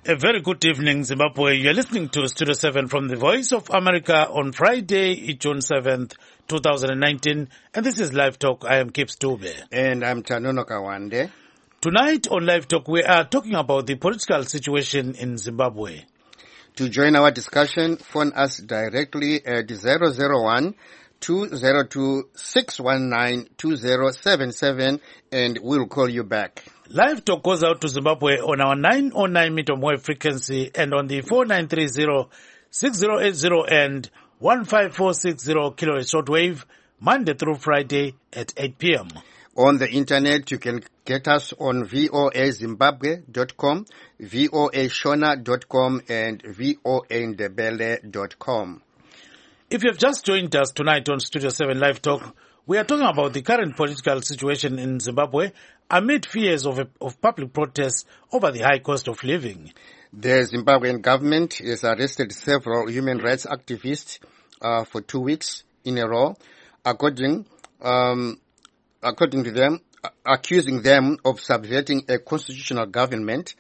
A very good evening, Zimbabwe. You're listening to Studio 7 from the Voice of America on Friday, June 7th, 2019. And this is Live Talk. I am Kip Stube. And I'm Tanono Kawande. Tonight on Live Talk, we are talking about the political situation in Zimbabwe. To join our discussion, phone us directly at 001-202-619-2077 and we'll call you back. Live Talk goes out to Zimbabwe on our 909 meter wave frequency and on the 4930-6080 and 15460 kilohertz shortwave, Monday through Friday at 8 p.m. On the internet, you can get us on voazimbabwe.com, voashona.com, and voandebele.com. If you have just joined us tonight on Studio 7 Live Talk, we are talking about the current political situation in Zimbabwe amid fears of public protests over the high cost of living. The Zimbabwean government has arrested several human rights activists for 2 weeks in a row, according to them, accusing them of subverting a constitutional government.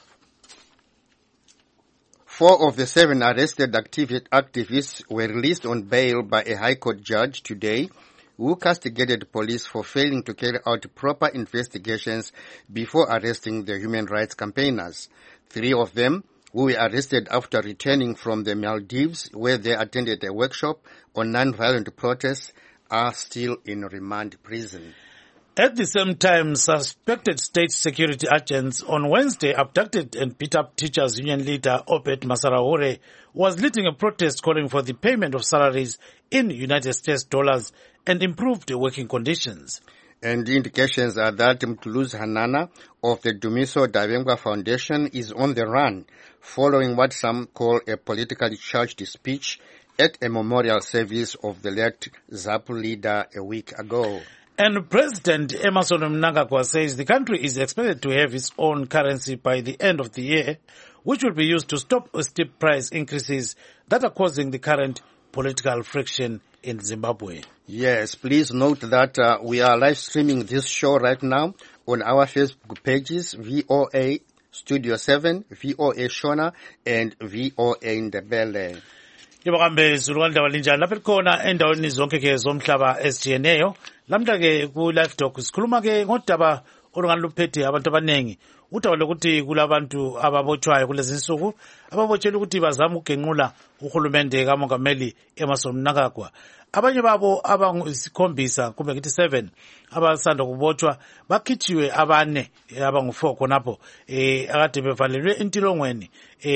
4 of the 7 arrested activists were released on bail by a High Court judge today, who castigated police for failing to carry out proper investigations before arresting the human rights campaigners. 3 of them, who were arrested after returning from the Maldives, where they attended a workshop on non-violent protests, are still in remand prison. At the same time, suspected state security agents on Wednesday abducted and beat up teachers union leader Obed Masarahure was leading a protest calling for the payment of salaries in United States dollars and improved working conditions. And the indications are that Mtuluzi Hanana of the Dumiso Davengwa Foundation is on the run, following what some call a politically charged speech at a memorial service of the late ZAPU leader a week ago. And President Emmerson Mnangagwa says the country is expected to have its own currency by the end of the year, which will be used to stop steep price increases that are causing the current political friction in Zimbabwe. Yes, please note that we are live streaming this show right now on our Facebook pages, VOA Studio 7, VOA Shona, and VOA Ndebele. Yebokambe zulukwandaba linjani lapha likhona endaweni zonke ke zomhlaba ezijiyeneyo. Lamhla ke ku Live Talk sikhuluma ke ngodaba olungani luphethe abantu abanengi. Udaba lokuthi kulabantu ababotshwayo kulezi insuku ababotshela ukuthi bazama ukugenqula uhulumende kaMongameli Emmerson Mnangagwa. Abanye babo abangusikhombisa kumbe ngithi 7 abasanda kubotshwa bakhitshiwe abane abangu4 khonapho akade bevalelwe intilongweni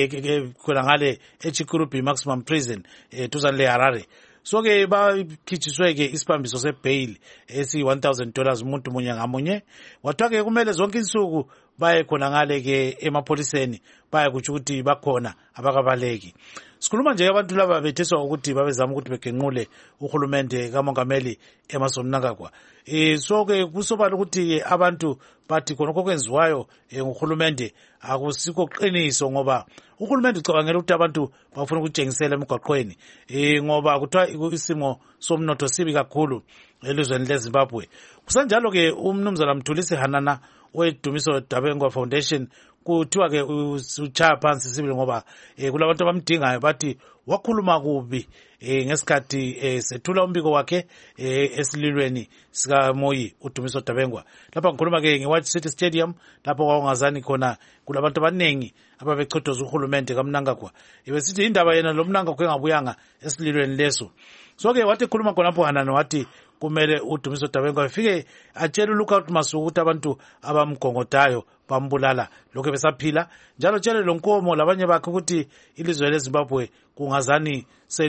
khona ngale eChikurubi Maximum Prison duzane leHarare. So ke bakhitshiswe ke isibambiso sebail esi $1,000 umuntu munye ngamunye. Wathwa ke kumele zonke insuku baye khona ngale ke emapoliseni baye kuthi ukuthi bakhona abakabaleki. Sikhuluma nje abantu laba betheswa ukuthi babezama ukuthi begenqule uhulumende kaMongameli Emmerson Mnangagwa. So ke kusobala ukuthi abantu bathi khona okwenziwayo nguhulumende akusikho qiniso ngoba uhulumende ucabangela ukuthi abantu bafuna ukutshengisela emgwaqweni ngoba kuthiwa isimo somnotho sibi kakhulu elizweni leZimbabwe. Kusanjalo ke umnumzana Mtuluzi Hanana weDumiso Davengwa Foundation kuthiwa ke uchaya phansi sibili ngoba kulabantu abamdingayo bathi wakhuluma kubi ngesikhathi sethula umbiko wakhe esililweni sika Moyi uDumiso Davengwa. Lapha ngikhuluma ke ngeWhite City Stadium lapho kwangazani khona kulabantu abanengi ababechothoza uhulumende kaMnangagwa. Ibesithi indaba yena lo Mnangagwa engabuyanga esililweni leso. So ke wathi khuluma khonapho Hanana wathi kumele uDumiso Davengwa efike atshela uLookout Masuku ukuthi abantu abamgongodayo bambulala lokho besaphila njalo tshele lonkomo labanye bakhe ukuthi ilizwe leZimbabwe kungazani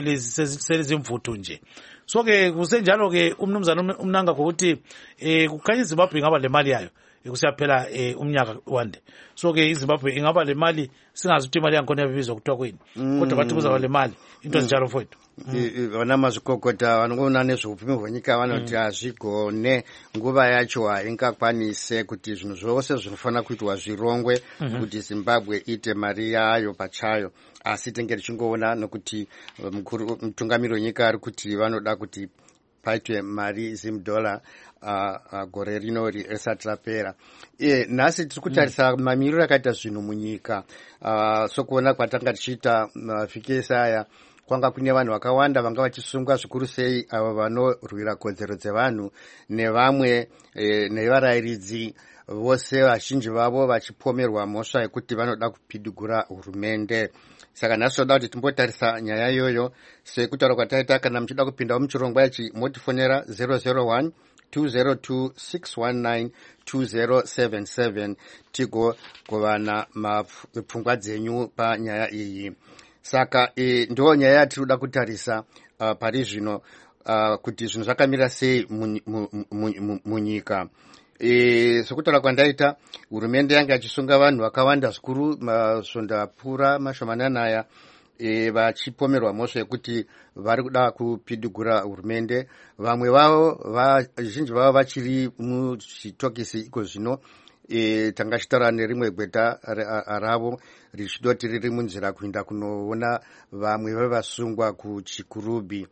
selizimvuthu nje. So ke kusenjalo ke umnumzana uMnangagwa ukuthi kukhanya iZimbabwe ingaba lemali yayo kusiyaphela umnyaka wande. So ke iZimbabwe ingaba lemali singazi ukuthi imali yakhona yabizwa kuthiwa kweni kodwa bathi kuzaba lemali into ezinjalo mfowethu. Vana mazvikokota vanoona nezveupfumi hwenyika vanoti hazvigone nguva yacho haingakwanise kuti zvinhu zvose zvinofanira kuitwa zvirongwe kuti Zimbabwe ite mari yayo pachayo. Asi tenge tichingoona nokuti mutungamiri wenyika ari kuti vanoda kuti paitwe mari zimdola gore rino risati rapera. Nhasi tiri kutarisa mamiriro akaita zvinhu munyika. Sokuona kwatanga tichiita mavhiki ese aya, kwanga kune vanhu vakawanda vanga vachisungwa zvikuru sei ava vanorwira kodzero dzevanhu nevamwe nevarayiridzi vose vazhinji vavo vachipomerwa mhosva yekuti vanoda kupidigura hurumende. Saka nhasi toda kuti timbotarisa nyaya iyoyo. Sekutaura kwataita, kana muchida kupindawo muchirongwa ichi motifonera 001 202 619 2077 tigogovana mapfungwa dzenyu panyaya iyi. Saka ndo nyaya yatiri kuda kutarisa pari zvino, kuti zvinhu zvakamira sei munyika. Sekutaura kwandaita, hurumende yanga yachisunga vanhu vakawanda zvikuru, masvondapfuura mashomanana aya vachipomerwa mhosva yekuti vari kuda kupidigura hurumende. Vamwe vavo vazhinji vavo vachiri muchitokisi iko zvino. Tanga chitaura nerimwe gweta ravo richidoti riri munzira kuenda kunoona vamwe vevasungwa kuchikurubhi.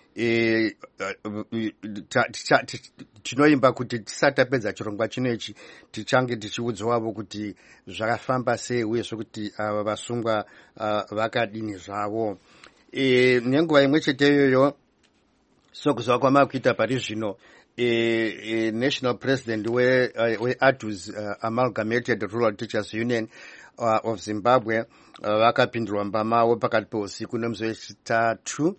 Tinoimba kuti tisati tapedza chirongwa chino ichi tichange tichiudzwavo kuti zvakafamba sei uyezve kuti ava vasungwa vakadini zvavo. Nenguva imwe chete iyoyo, sokuziva kwamakuita pari zvino, national president we-ATU's Amalgamated Rural Teachers Union of Zimbabwe vakapindurwa mbamavo pakati peusiku nemusi wechitatu.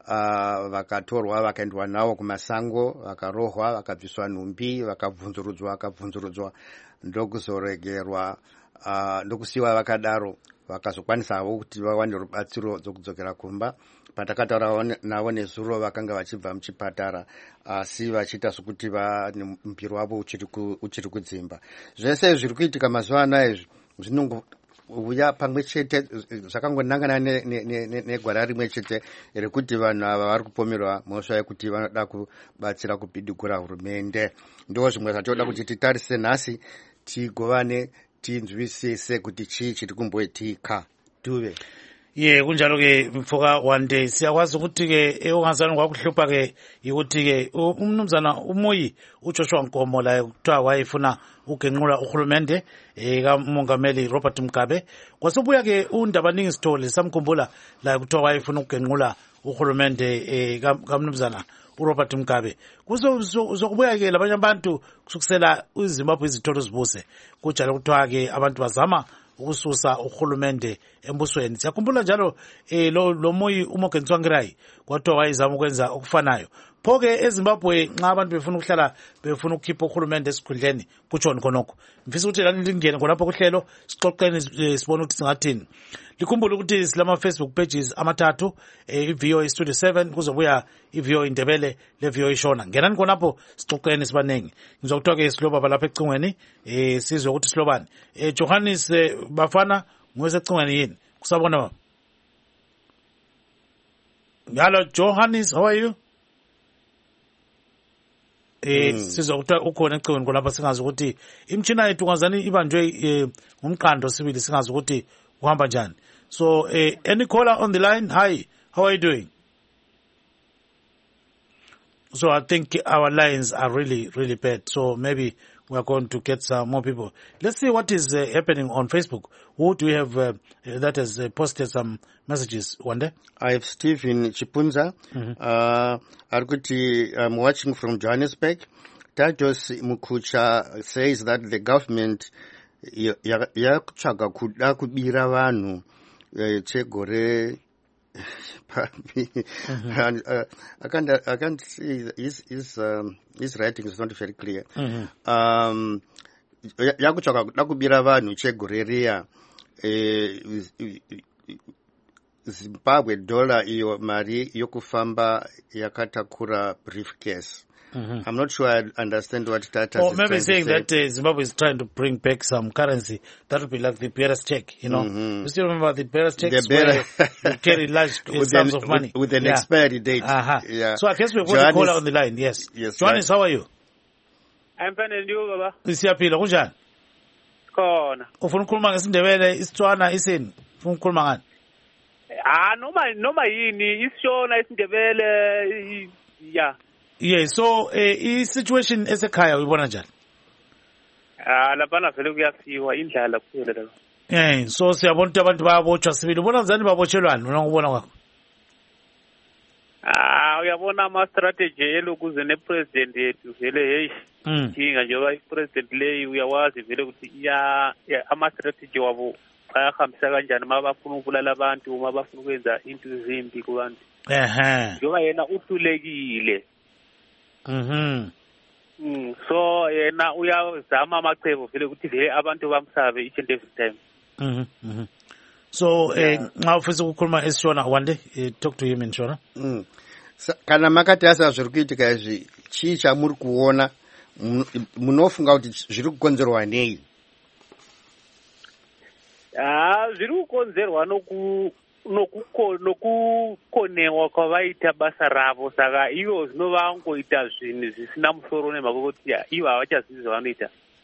Vakatorwa vakaendwa navo kumasango, vakarohwa, vakabviswa nhumbi, vakabvunzurudzwa ndokuzoregerwa, ndokusiiwa vakadaro, vakazokwanisawo kuti vawane rubatsiro dzokudzokera kumba. Patakataura navo nezuro vakanga vachibva muchipatara, asi vachiita sokuti mupiro wavo uchiri kudzimba. Zvese zviri kuitika mazuva anaya zvinongouya pamwe chete, zvakangonangana negwara rimwe chete rekuti vanhu ava vari kupomerwa mhosva yekuti vanoda kubatsira kupidigura hurumende. Ndo zvimwe zvatoda kuti titarise nhasi, tigovane, tinzwisise kuti chii chiri kumboitika. Tuve kunjalo ke mfoka wande siyakwazi ukuthi ke ongazanwa kwakuhlupha ke ukuthi ke umnumzana uMoyi uJoshua Nkomo la kuthiwa wayefuna ugenqula uhulumende kamongameli Robert Mugabe. Kwasubuya ke uNdabaningi Sithole samkhumbula la kuthiwa wayefuna ugenqula uhulumende kamnumzana uRobert Mugabe. Kuzokubuya ke labanye abantu kusukusela iZimbabwe izitholo zibuse kujalo kuthiwa ke abantu bazama ukususa uhulumende embusweni. Siyakhumbula njalo lo Moyi uMorgan Tsvangirai kwathiwa wayezama ukwenza okufanayo. Pho ke eZimbabwe nxa abantu befuna ukuhlala befuna ukukhipha uhulumende esikhundleni kutshoni khonokho. Mfisa ukuthi lani lingene khonapho kuhlelo sixoxeni sibone ukuthi singathini. Likhumbule ukuthi silama Facebook pages amathathu, iVOA Studio 7 kuzobuya iVOA Indebele leVOA Shona. Ngenani khonapho sixoxeni sibanengi. Ngizokuthiwa ke siloba balapha ecingweni sizwe ukuthi silobani. Johannes Bafana ngwesecingweni yini? Kusabona baba. Hello Johannes, how are you? Sizokuthiwa ukhona ecingweni khonapha singazi ukuthi imtshina yethu ngazani ibanjwe ngumqando sibili singazi ukuthi uhamba njani. So any caller on the line? Hi, how are you doing? So I think our lines are really bad. So maybe we are going to get some more people. Let's see what is happening on Facebook. Who do we have that has posted some messages one day? I have Stephen Chipunza. I'm watching from Johannesburg. Tatos Mukucha says that the government yakutsvaga kuda kubira vanhu chegore. I can't see his writing is not very clear. Yakutsvaga kuda kubira vanhu chegore riya Zimbabwe dollar iyo mari yokufamba yakatakura briefcase. I'm not sure I understand what that is. Or maybe saying that Zimbabwe is trying to bring back some currency that would be like the bearer's check, you know. You still remember the bearer's checks where you carry large sums of money with an expiry date. Yeah. So I guess we're going to call on the line. Yes. Johannes, how are you? I'm fine and you, Baba. Siyaphila kunjani? Khona. Ufuna ukukhuluma ngesindebele, isitswana, isini? Ufuna ukukhuluma ngani? Noma yini, isishona isindebele, yeah. Yeah, so i-situation esekhaya uyibona njani? Laphana vele kuyasiwa indlala kuphela la. So siyabona ukuthi abantu bayabotshwa sibili. Ubona njani babotshelwana wena ngokubona kwakho? Uyabona ama-strategy elokuze ne-president yethu vele hey inkinga njengoba i-president leyi uyawazi vele ukuthi ama-strategy wabo ayahambisa kanjani uma bafuna ukubulala abantu, uma bafuna ukwenza into ezimbi kubantu. Njengoba yena uhlulekile. So yena uyazama amacebo vele ukuthi vele abantu bamsabe each and every time. So nxa ufisa ukukhuluma eShona one day talk to him in Shona. Kana makatasa zviri kuitika izvi chii chamuri kuona munofunga kuti zviri kukonzerwa nei? Zviri kukonzerwa nokukonewa kwavaita basa ravo, saka ivo zvinovangoita zvinhu zvisina musoro nemhaka kuti ivo havachazivi zvavanoita.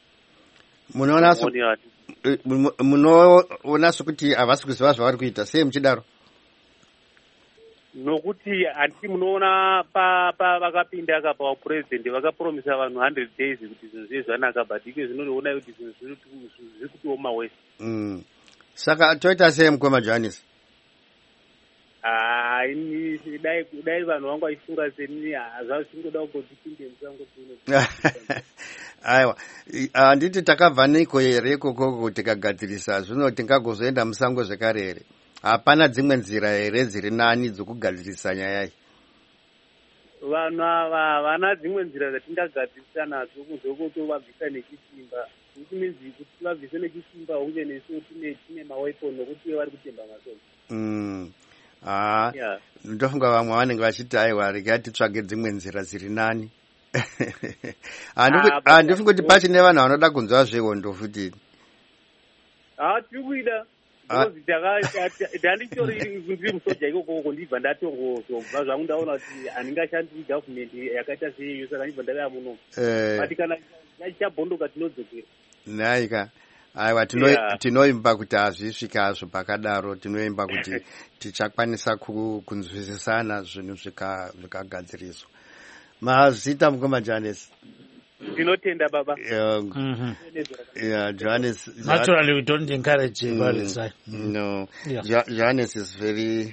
Munoona sokuti havasi kuziva zvavari kuita, sei muchidaro? Nokuti handiti munoona vakapinda akapa vapurezidendi vakapromisa vanhu 100 days kuti zvinhu zviye zvanaka, but ike zvinoona kuti zvinhu zviri kutioma wese. Saka toita sei mukoma Johannes? Dai vanhu vangu vachifunga seni zvazvingoda kungotipinde musango. Aiwa, handiti takabva neiko here ikoko tikagadzirisa zvino tingagozoenda musango zvekare here? Hapana dzimwe nzira here dziri nani dzokugadzirisa nyaya iyi? Vanhu ava vana dzimwe nzira dzatingagadzirisa nadzo kunze kwotovabvisa nechisimba. Which means kuti tivabvise nechisimba uye nesu tine maweapon nokuti vari kutemba masomo. Ndofunga vamwe vanenge vachiti aiwa regai titsvage dzimwe nzira dziri nani. Handifungi kuti pachine vanhu vanoda kunzwa zvehondo futi. Tiri kuida. Handitori ndiri musoja ikoko ndibva ndatongozobva zvangu ndaona kuti handingashandiri gavhumende yakaita seiyo, saka ndibva ndavaya muno. But kana chabhondoka tinodzokera. Naika. Aiwa, tinoimba kuti hazvisvika hazvo pakadaro, tinoimba kuti tichakwanisa kunzwisisana zvinhu zvikagadziriswa. Mazita mukoma Johannes. Tinotenda baba. Johannes. Naturally, we don't encourage violence. No. Johannes is very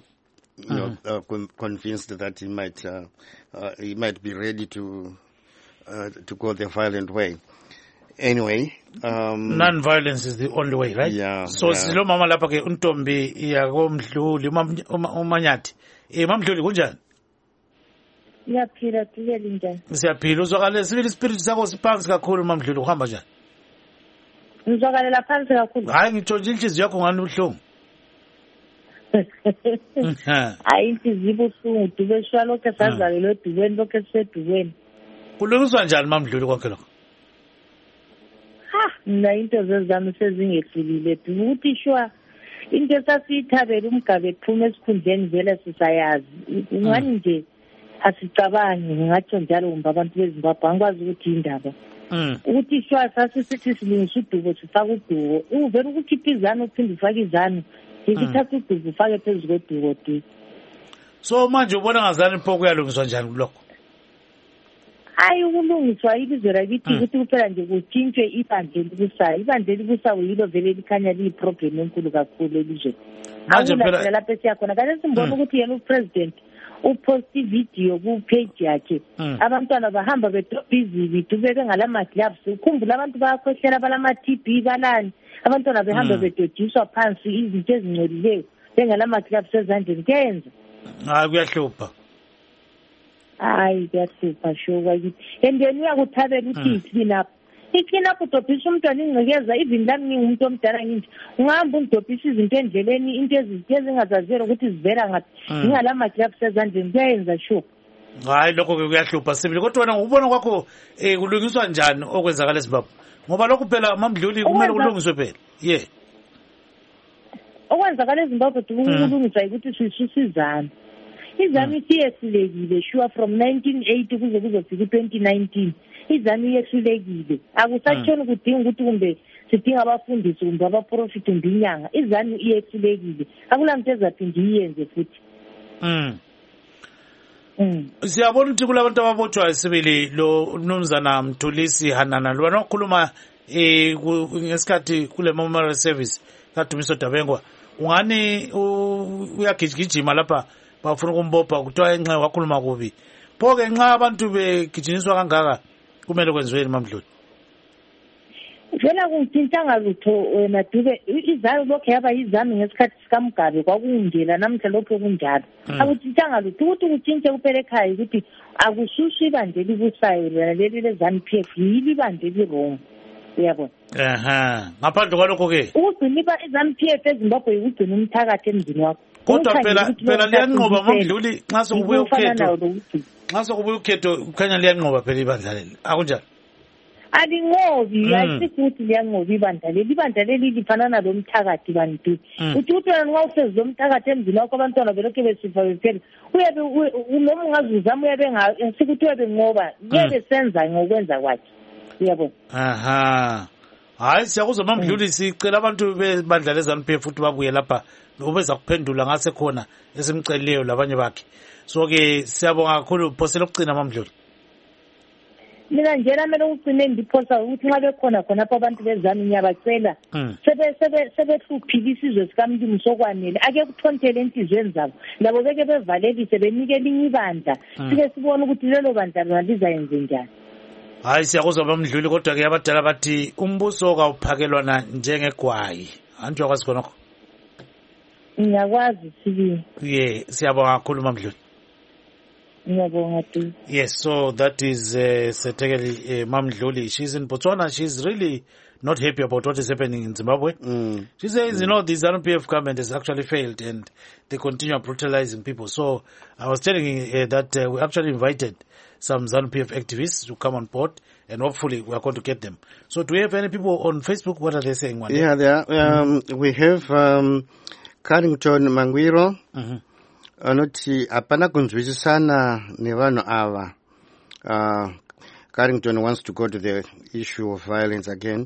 convinced that he might be ready to go the violent way. Anyway, non-violence is the only way, right? Yeah. So silo mama lapha ke untombi yakomdluli uManyati. Mamdluli kunjani? Siyaphila kuleli njani? Siyaphila. Uzwakale sibili spirit sakho siphansi kakhulu mamdluli, uhamba njani? Ngizwakalela phansi kakhulu. Hayi ngitsho nje inhliziyo yakho ngani ubuhlungu. Hayi inhliziyo ibuhlungu, dubeshwa lokho sazalelwe edubeni, lokho sisedubeni. Kulungiswa njani mamdluli konke lokho? Mina into zezami sezingehlulile ukuthi shwa into esasiyithabela umgabe ephuma esikhundleni vele sisayazi. Ngani nje asicabangi, ngatsho njalo kumbe abantu beZimbabwe angikwazi ukuthi indaba. Ukuthi shwa sasisithi silungisa udubo sifaka udubo. Uvela ukukhipha izanu uphinde ufake izanu. Ngikuthatha udubo ufake phezu kodubo tu. So manje ubona ngazani pho kuyalungiswa njani kulokho? Hayi ukulungiswa ibizo lakithi ukuthi kuphela nje kutshintshwe ibandla elibusayo. Ibandla elibusayo yilo vele likhanya liyiproblem enkulu kakhulu elizweni. Manje phela lapho siyakhona kanti simbona ukuthi yena upresident upost video ku-page yakhe. Abantwana bahamba bedobha izibi bebe ngalama-gloves. Ukhumbula abantu bayakhwehlela balama-TB balani. Abantwana behamba bedodiswa phansi izinto ezingcolileyo bengalama-gloves ezandleni. Kuyenza hayi kuyahlupha. Hayi kuyahlupha shoka kithi. And then uyakuthabela ukuthi i-clean up. I-clean up udobhisa umntwana ingcekeza, even lami ngingumuntu omdala ngithi ungahamba undobhisa izinto endleleni, into ezingazazero ukuthi zivela ngathi ngingalama-gloves ezandleni, kuyayenza sure. Hayi lokho ke kuyahlupha sibili. Kodwa wena ngubona kwakho kulungiswa njani okwenzakala eZimbabwe? Ngoba lokhu phela mamdluli kumele kulungiswe phela. Okwenzakala eZimbabwe kulungiswa ukuthi sisizana. Izanu iyehlulekile sure from 1980 kuze kuzofika 2019. Izanu iyehlulekile. Akusatshoni kudinga ukuthi kumbe sidinga abafundisi kumbe abaprofit kumbe inyanga. Izanu iyehlulekile. Akulanto ezaphinde iyenze futhi. Siyabona ukuthi kulabantu ababotshwa sibili lo Mnumzana Mthulisi Hanana lo nokhuluma ngesikhathi kule memorial service kaDumiso Dabengwa ungani uyagijigijima lapha bafuna ukumbopha kuthiwa enxa wakhuluma kubi phoke nxa abantu begijiniswa kangaka kumele kwenziweni Mamdluli vela kungithintanga lutho wena Dube izalo lokho yaba yizami ngesikhathi sikaMgabe kwakungela namhla lokho kunjalo akuthintanga lutho ukuthi kutshintshe kuphela ekhaya ukuthi akusushi ibandla elibusayo leli leZANU-PF yili ibandla elirong uyabona ngaphandle kwalokho ke ukugcina iZANU-PF eZimbabwe ukugcina umthakathi emzini wakho kodwa phela liyanqoba Mamdluli nxa sokubuya ukhetho kukhanya liyanqoba phela ibandla leli akunjani alingobi ayisifuthi liyangoba ibandla leli lifana nalo mthakathi bantu uthi wena nxa usezwe umthakathi emzini wakho abantwana belokhu besifa bephela uyabe noma ungazuzama uyabe sikuthi uyabe ngoba uyabe senza ngokwenza kwakhe uyabona hayi siyakuzwa Mamdluli sicela abantu bebandla leZANU-PF futhi babuye lapha ubeza kuphendula ngase khona esimcelileyo labanye bakhe so ke siyabonga kakhulu phosela ukucina Mamdluli mina njena kumele ugcine ndiphosa ukuthi nxa bekhona khonapho abantu beZANU ngiyabacela sebehluphile isizwe sikamlimi sokwanele ake kuthontele entizweni zabo labo beke bevalelise benike elinye ibandla sike sibone ukuthi lelo bandla lona lizayenze njani hayi siyakuzwa Mamdluli kodwa ke abadala bathi umbuso kawuphakelwana njengegwayi anjwa kwazi khonokho ngiyakwazi sibili siyabonga kakhulu Mamdluli. Yes, so that is Setekeli Mamdluli. She's in Botswana. She's really not happy about what is happening in Zimbabwe. She says, the ZANU-PF government has actually failed and they continue brutalizing people. So I was telling you that we actually invited some ZANU-PF activists to come on board and hopefully we are going to get them. So do we have any people on Facebook? What are they saying? Yeah, we have Carrington Mangwiro. Anoti hapana kunzwisisana nevanhu ava. Carrington wants to go to the issue of violence again.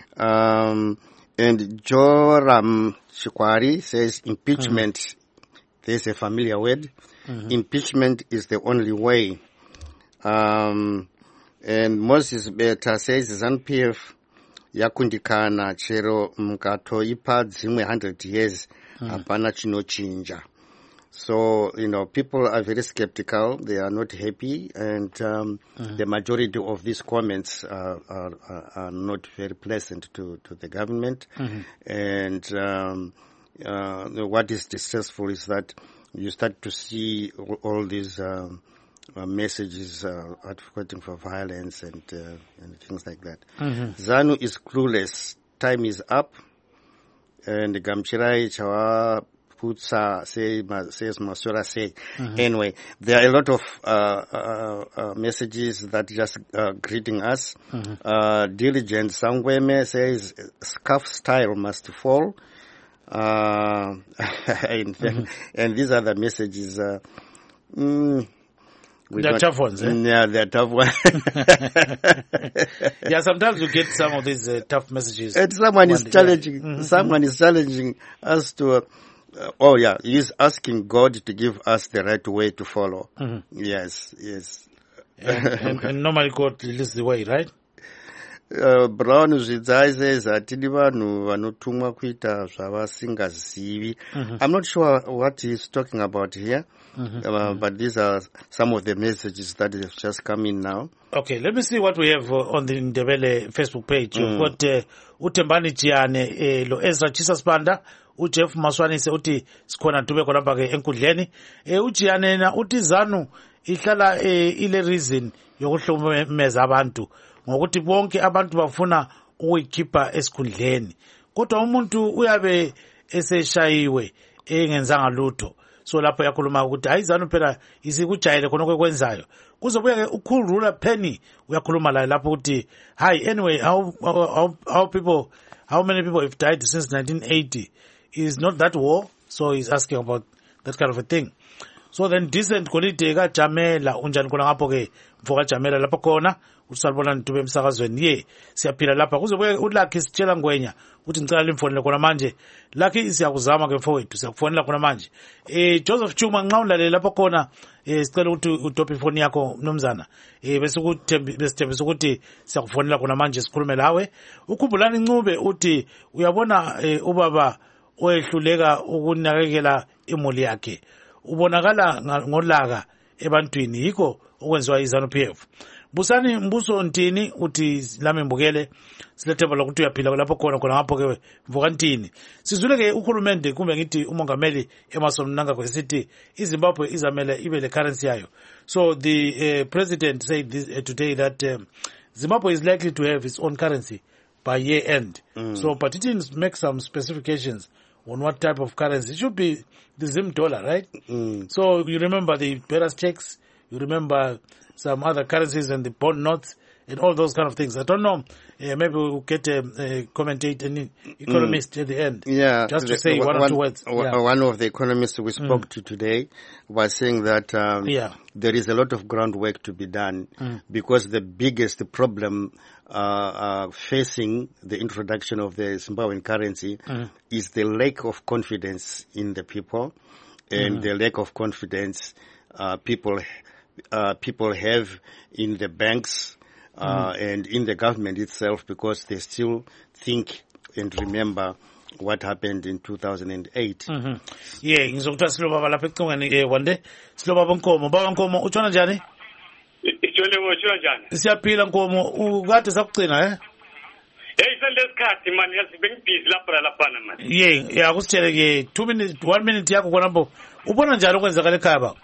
And Joram Chikwari says impeachment, there's a familiar word. Impeachment is the only way. And Moses Beta says ZANU-PF yakundikana chero mkato ipa dzimwe 100 years hapana chinochinja. So, people are very skeptical. They are not happy. And the majority of these comments are not very pleasant to the government. And what is distressful is that you start to see all these messages advocating for violence and things like that. ZANU is clueless. Time is up. And Gamchirai Chawa says Masura say. Anyway, there are a lot of messages that just greeting us. Diligent Sangweme says scarf style must fall. And these are the messages. They're tough ones, eh? Yeah, they're tough ones. Yeah, sometimes you get some of these tough messages. And someone is challenging. Someone is challenging us to. He's asking God to give us the right way to follow. Yes. And normally God leads the way, right? Brown Zvidzai says atidi vanhu vanotumwa kuita zvavasingazivi. I'm not sure what he's talking about here, but these are some of the messages that have just come in now. Okay, let me see what we have on the Ndebele Facebook page. We've got Utembani Jiane, lo Ezra Chisasbanda, uJeff Maswanise uthi sikhona Dube khonapha ke enkundleni. Ujiane na uthi ZANU ihlala ile reason yokuhlumeza abantu ngokuthi bonke abantu bafuna ukuyikhipha esikhundleni. Kodwa umuntu uyabe eseshayiwe engenzanga lutho. So lapho yakhuluma ukuthi hayi ZANU phela isikujayele khona okwenzayo. Kuzobuya ke ukhulula Penny uyakhuluma la lapho ukuthi anyway how many people have died since 1980 is not that war, so he's asking about that kind of a thing. so then decent golide kaJamela unjani khona ngapho ke mfoka Jamela lapho khona usalibona ntube emsakazweni siyaphila lapha kuzobuye uLucky sitshela Ngwenya uthi ngicela limfonele khona manje Lucky siyakuzama ke mfowethu siyakufonela khona manje Joseph Chuma nxa ulalele lapho khona sicela ukuthi udophe ifoni yakho mnumzana bese besithembisa ukuthi siyakufonela khona manje sikhulume lawe ukhumbulani Ncube uthi uyabona ubaba oyehluleka ukunakekela imuli yakhe ubonakala ngolaka ebantwini yikho okwenziwa iZANU-PF Busani Mbuso Ntini uthi lami mbukele silethemba lokuthi uyaphila lapho khona ngapho ke mvuka Ntini sizwile ke uhulumende kumbe ngithi umongameli Emmerson Mnangagwa sithi iZimbabwe izamela ibe le currency yayo so the president said this today that Zimbabwe is likely to have its own currency by year end so but it didn't make some specifications on what type of currency. It should be the Zim dollar, right? So you remember the bearers checks, you remember some other currencies and the bond notes and all those kind of things. I don't know. Maybe we'll get a commentator, an economist at the end. Yeah. Just to say one or two words. One of the economists we spoke to today was saying that there is a lot of groundwork to be done because the biggest problem facing the introduction of the Zimbabwean currency is the lack of confidence in the people and the lack of confidence people have in the banks and in the government itself because they still think and remember what happened in 2008. Ngizokuthatha silo baba lapha ecingweni wande silo baba Nkomo. Baba Nkomo utshona njani? Utshona njani? Siyaphila Nkomo ukade sakucina isenlesikhathi manje ngibengibhizi lapha manje. Akusitshele ke 1 minute yakho khonapho ubona njalo okwenzakala ekhaya baba?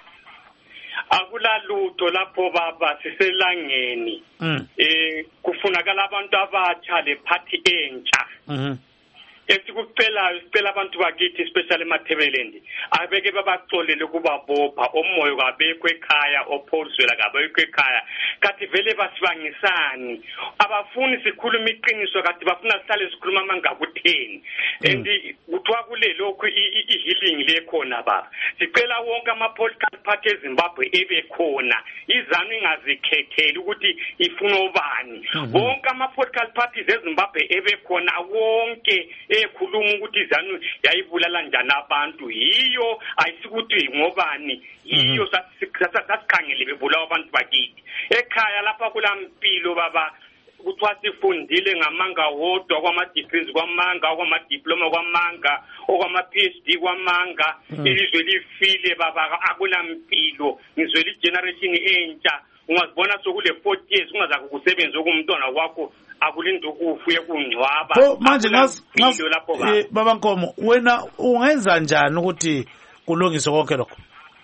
Akulalutho lapho baba siselangeni kufunakala abantu abatsha le party entsha esikucelayo sicela abantu bakithi especially eMathebelendi abeke babacolele kuba bopha omoyo kabekho ekhaya opholzwela kabekho ekhaya kathi vele basibangisani abafuni sikhuluma iqiniso kathi bafuna sihlale sikhuluma amangakutheni and kuthiwa kule lokhu ihealing lekhona baba sicela wonke ama-political party eZimbabwe ebe khona iZANU ingazikhetheli ukuthi ifuna obani wonke ama-political parties eZimbabwe ebe khona wonke ekhuluma ukuthi iZANU yayibulala njani abantu yiyo ayisikuthi ngobani yiyo sasikhangele bebulawa abantu bakithi ekhaya lapha kulampilo baba kuthiwa sifundile ngamanga wodwa kwama-degrees kwamanga okwama-diploma kwamanga okwama-PhD kwamanga ilizwe lifile baba akulampilo ngizwela igeneration entsha ungazibona sokule 40 years ungazakho kusebenza okumntwana wakho akulinda ukufuye kungcwaba manje baba Nkomo wena ungenza njani ukuthi kulungiswe konke lokho?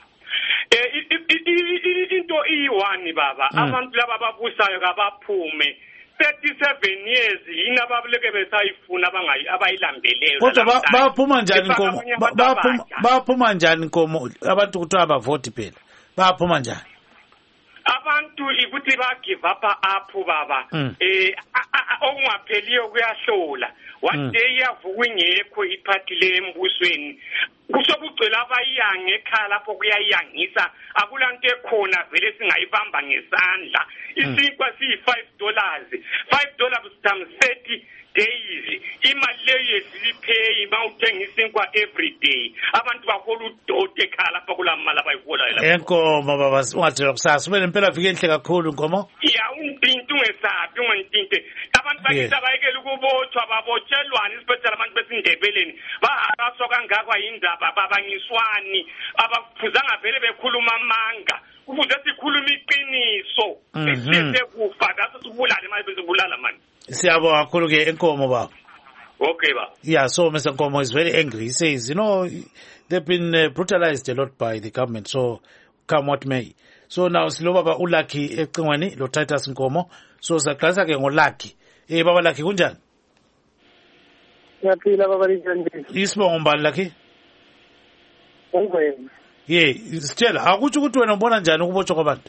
Into iyi-1 baba abantu laba ababusayo kabaphume 37 years yini ababuleke besayifuna abayilambeleyo kodwa baphuma njani Nkomo baphuma njani Nkomo abantu kuthiwa abavoti phela baphuma njani abantu ikuthi ba give up apho baba okungapheliyo kuyahlola one day yavuka ingekho iphathi le embusweni kusobugcwele abayange ekhaya lapho kuyayangisa akulanto ekhona vele singayibamba ngesandla isinkwa siyi$5 times 30 days imali leyo yesipay mawuthenga isinkwa every day abantu bahola udote ekhaya lapha kulamali abayiholayo lapho Nkomo baba ungathela kusasa ube lempela fike enhle kakhulu Nkomo untinto ungesabi ungantinte abantu bakithi abayekela ukubotshwa babotshelwana especially abantu besindebeleni baharaswa kangakwa yindaba babangiswani abaphuzanga vele bekhuluma amanga kufuze sikhuluma iqiniso sekufa ngaso sibulale manje bezibulala manje siyabonga kakhulu ke Nkomo baba. Okay baba. Yeah, so Mr. Nkomo is very angry. He says, they've been brutalized a lot by the government, so come what may. So now silo baba uLucky ecingweni lo Titus Nkomo, so saqalisa ke ngoLucky. Baba Lucky kunjani? Ngiyaphila baba njani? Isibongo mbali Lucky? Ngwenya. Sitshela akuthi ukuthi wena ubona njani ukubotshwa kwabantu?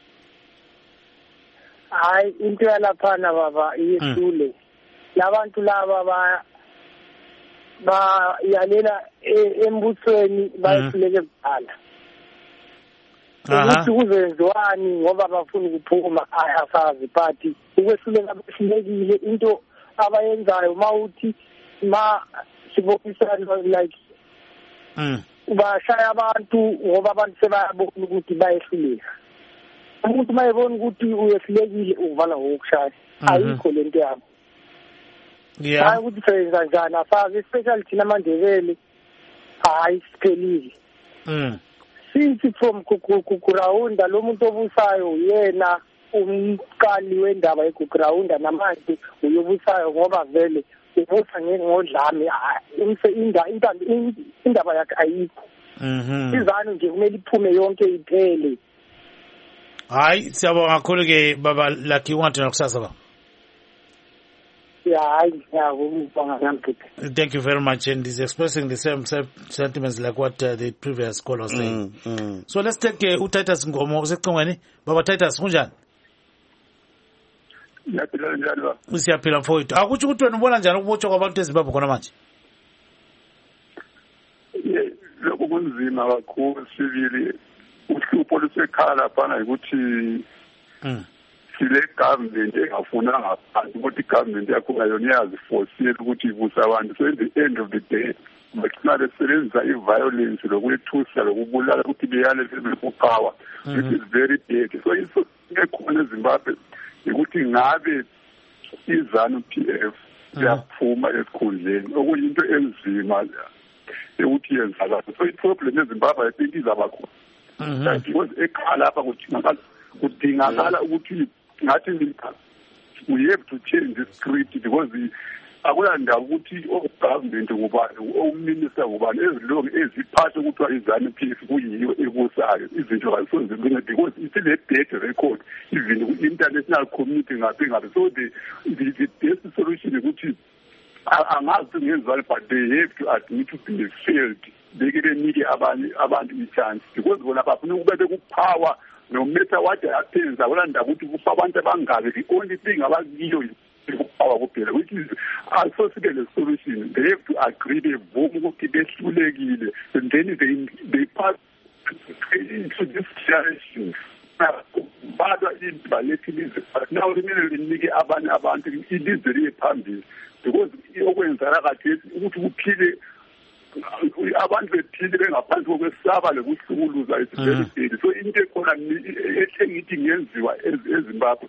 Hayi into yalaphana baba iyehlule. Labantu laba bayalela embusweni bayehluleke kubhala. ukuthi kuzenziwani ngoba abafuni ukuphuma asazi but ukwehlulela abehlulekile into abayenzayo mawuthi sibophisana like bashaya abantu ngoba abantu sebayabona ukuthi bayehluleka. Umuntu mayebona ukuthi uyehlulekile uvala ngokushaya ayikho lento yabo. Hayi ukuthi senza njani asazi especially thina aMandebele hayi siphelile. Since from kuGraunda lo muntu obusayo yena umqali wendaba eGraunda namanje uyobusayo ngoba vele ubusa ngodlame indaba yakhe ayikho. Izanu nje kumele iphume yonke iphele. Hayi siyabonga kakhulu ke baba Lucky ungathi nakusasa ba. Thank you very much, and he's expressing the same sentiments like what the previous caller was saying. So let's take uTitus Ngomo usecongweni. Baba Titus kunjani? Ngiyaphila njani ba? Usiyaphila mfowethu. Akuthi ukuthi wena ubona njani ukubotshwa kwabantu eZimbabwe khona manje? Lokho kunzima kakhulu sibili. Uhlupho lusekhala lapha ukuthi sile government engafunanga abantu ukuthi government yakhona yona iyaziforsela ukuthi ibuse abantu. So at the end of the day bagcina besebenzisa i-violence lokuyithusa lokubulala ukuthi beyale sebepower, which is very bad. So ekhona eZimbabwe ukuthi ngabe iZANU-PF yaphuma esikhundleni okuyinto enzima ukuthi yenzakala. So i-problem eZimbabwe I think izaba khona because ekhala lapha kudingakala ukuthi ngathi we have to change the script because akulanda ukuthi government ngubani ominister ngubani ezilonke eziphathe ukuthiwa iZANU-PF kuyiyo ebusayo izinto azisonzile because it's a bad record even ku-international community ngabe so the best solution ukuthi angazi ngenzalo but they have to admit to be failed. Bekenike abantu i-chance because bona bafuna ukube bekupower no matter what happens akulanda ukuthi kufa abantu abangabe the only thing abakiyo ukupower kuphela which is also the solution. They have to agree bevume ukuthi behlulekile and then they pass into this generation badwa ibalethilize but now kumele linike abantu ilizwe phambili because okwenzala kade ukuthi kuphile abantu bephile bengaphansi kokwesaba lokuhlukuluza isibhedlela. So into ekhona engithi ngenziwa eZimbabwe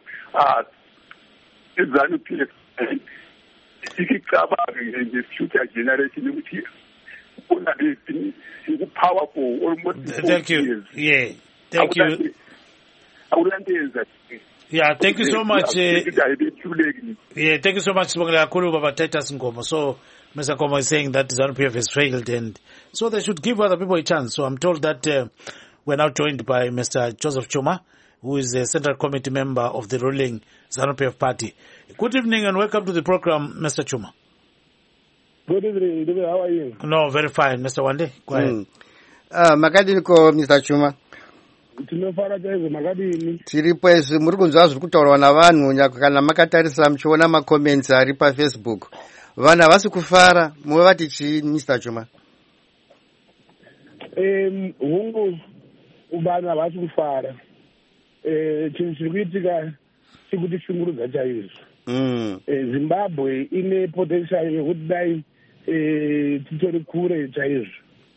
iZANU-PF ikicabange nge-future generation ukuthi kuna ukupower for almost 4 years. Yeah, thank you. Yeah, thank you so much. Yeah, thank you so much, Baba Titus Ngomo. So Mr. Ngomo is saying that ZANU-PF has failed, and so they should give other people a chance. So I'm told that we're now joined by Mr. Joseph Chuma, who is a Central Committee member of the ruling ZANU-PF party. Good evening and welcome to the program, Mr. Chuma. Good evening. How are you? No, very fine, Mr. Wande. Go ahead. Makadini ko Mr. Chuma. Tiripo esi muri kunzwa zviri kutaurwa navanhu kana makatarisa muchiona macomments ari paFacebook. Vanhu havasi kufara, muvati chii Mr. Chuma? Hungu vanhu havasi kufara. Chinhu chiri kuitika chikuti shungurudza chaizvo. Zimbabwe ine potential yekuti dai titori kure chaizvo.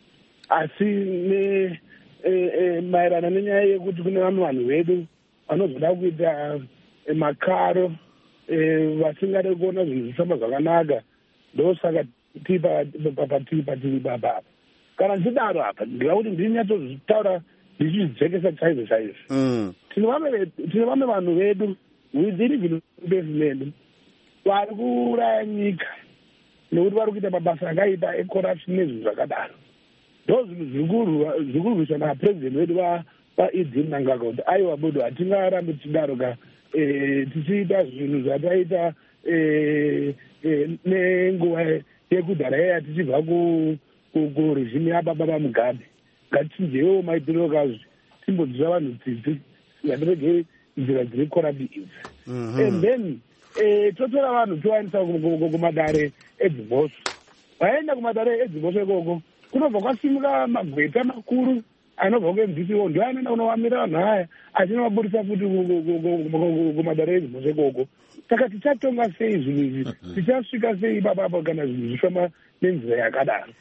Asi maererano nenyaya yekuti kune vamwe vanhu vedu vanozoda kuita makaro vasingade kuona zvinhu zvifamba zvakanaka, ndosaka pativi baba. Kana ndichidaro apa ndinoda kuti ndinyatsozvitaura ndichizvekesa chaizvo. Tine vamwe vanhu vedu within investment vari kuuraya nyika nekuti vari kuita mabasa akaipa ecorruption nezvinhu zvakadaro. Ndo zvinhu zviri kurwiswa napresident wedu vaEdin Mnangagwa kuti aiwa bodo hatingarambe tichidaro ka tichiita zvinhu zvataita nenguva yekudhara yaya tichibva kuregime yababa vaMugabe. Ngatichinjewo maitiro kazvi timbonzwa vanhu tsitsi ngatirege nzira dziri corrupt idzi. And then totora vanhu tovaendesa kumadare edzimhosva. Vaenda kumadare edzimhosva ikoko kunobva kwasimuka magweta makuru anobva kuMVCO ndio anoenda kunowamira vanhu aya achinovabudisa futi kumadare ezimhosve ikoko. Saka tichatonga sei zvinhu izvi, tichasvika sei ipapapo kana zvinhu zvifamba nenzira yakadaro.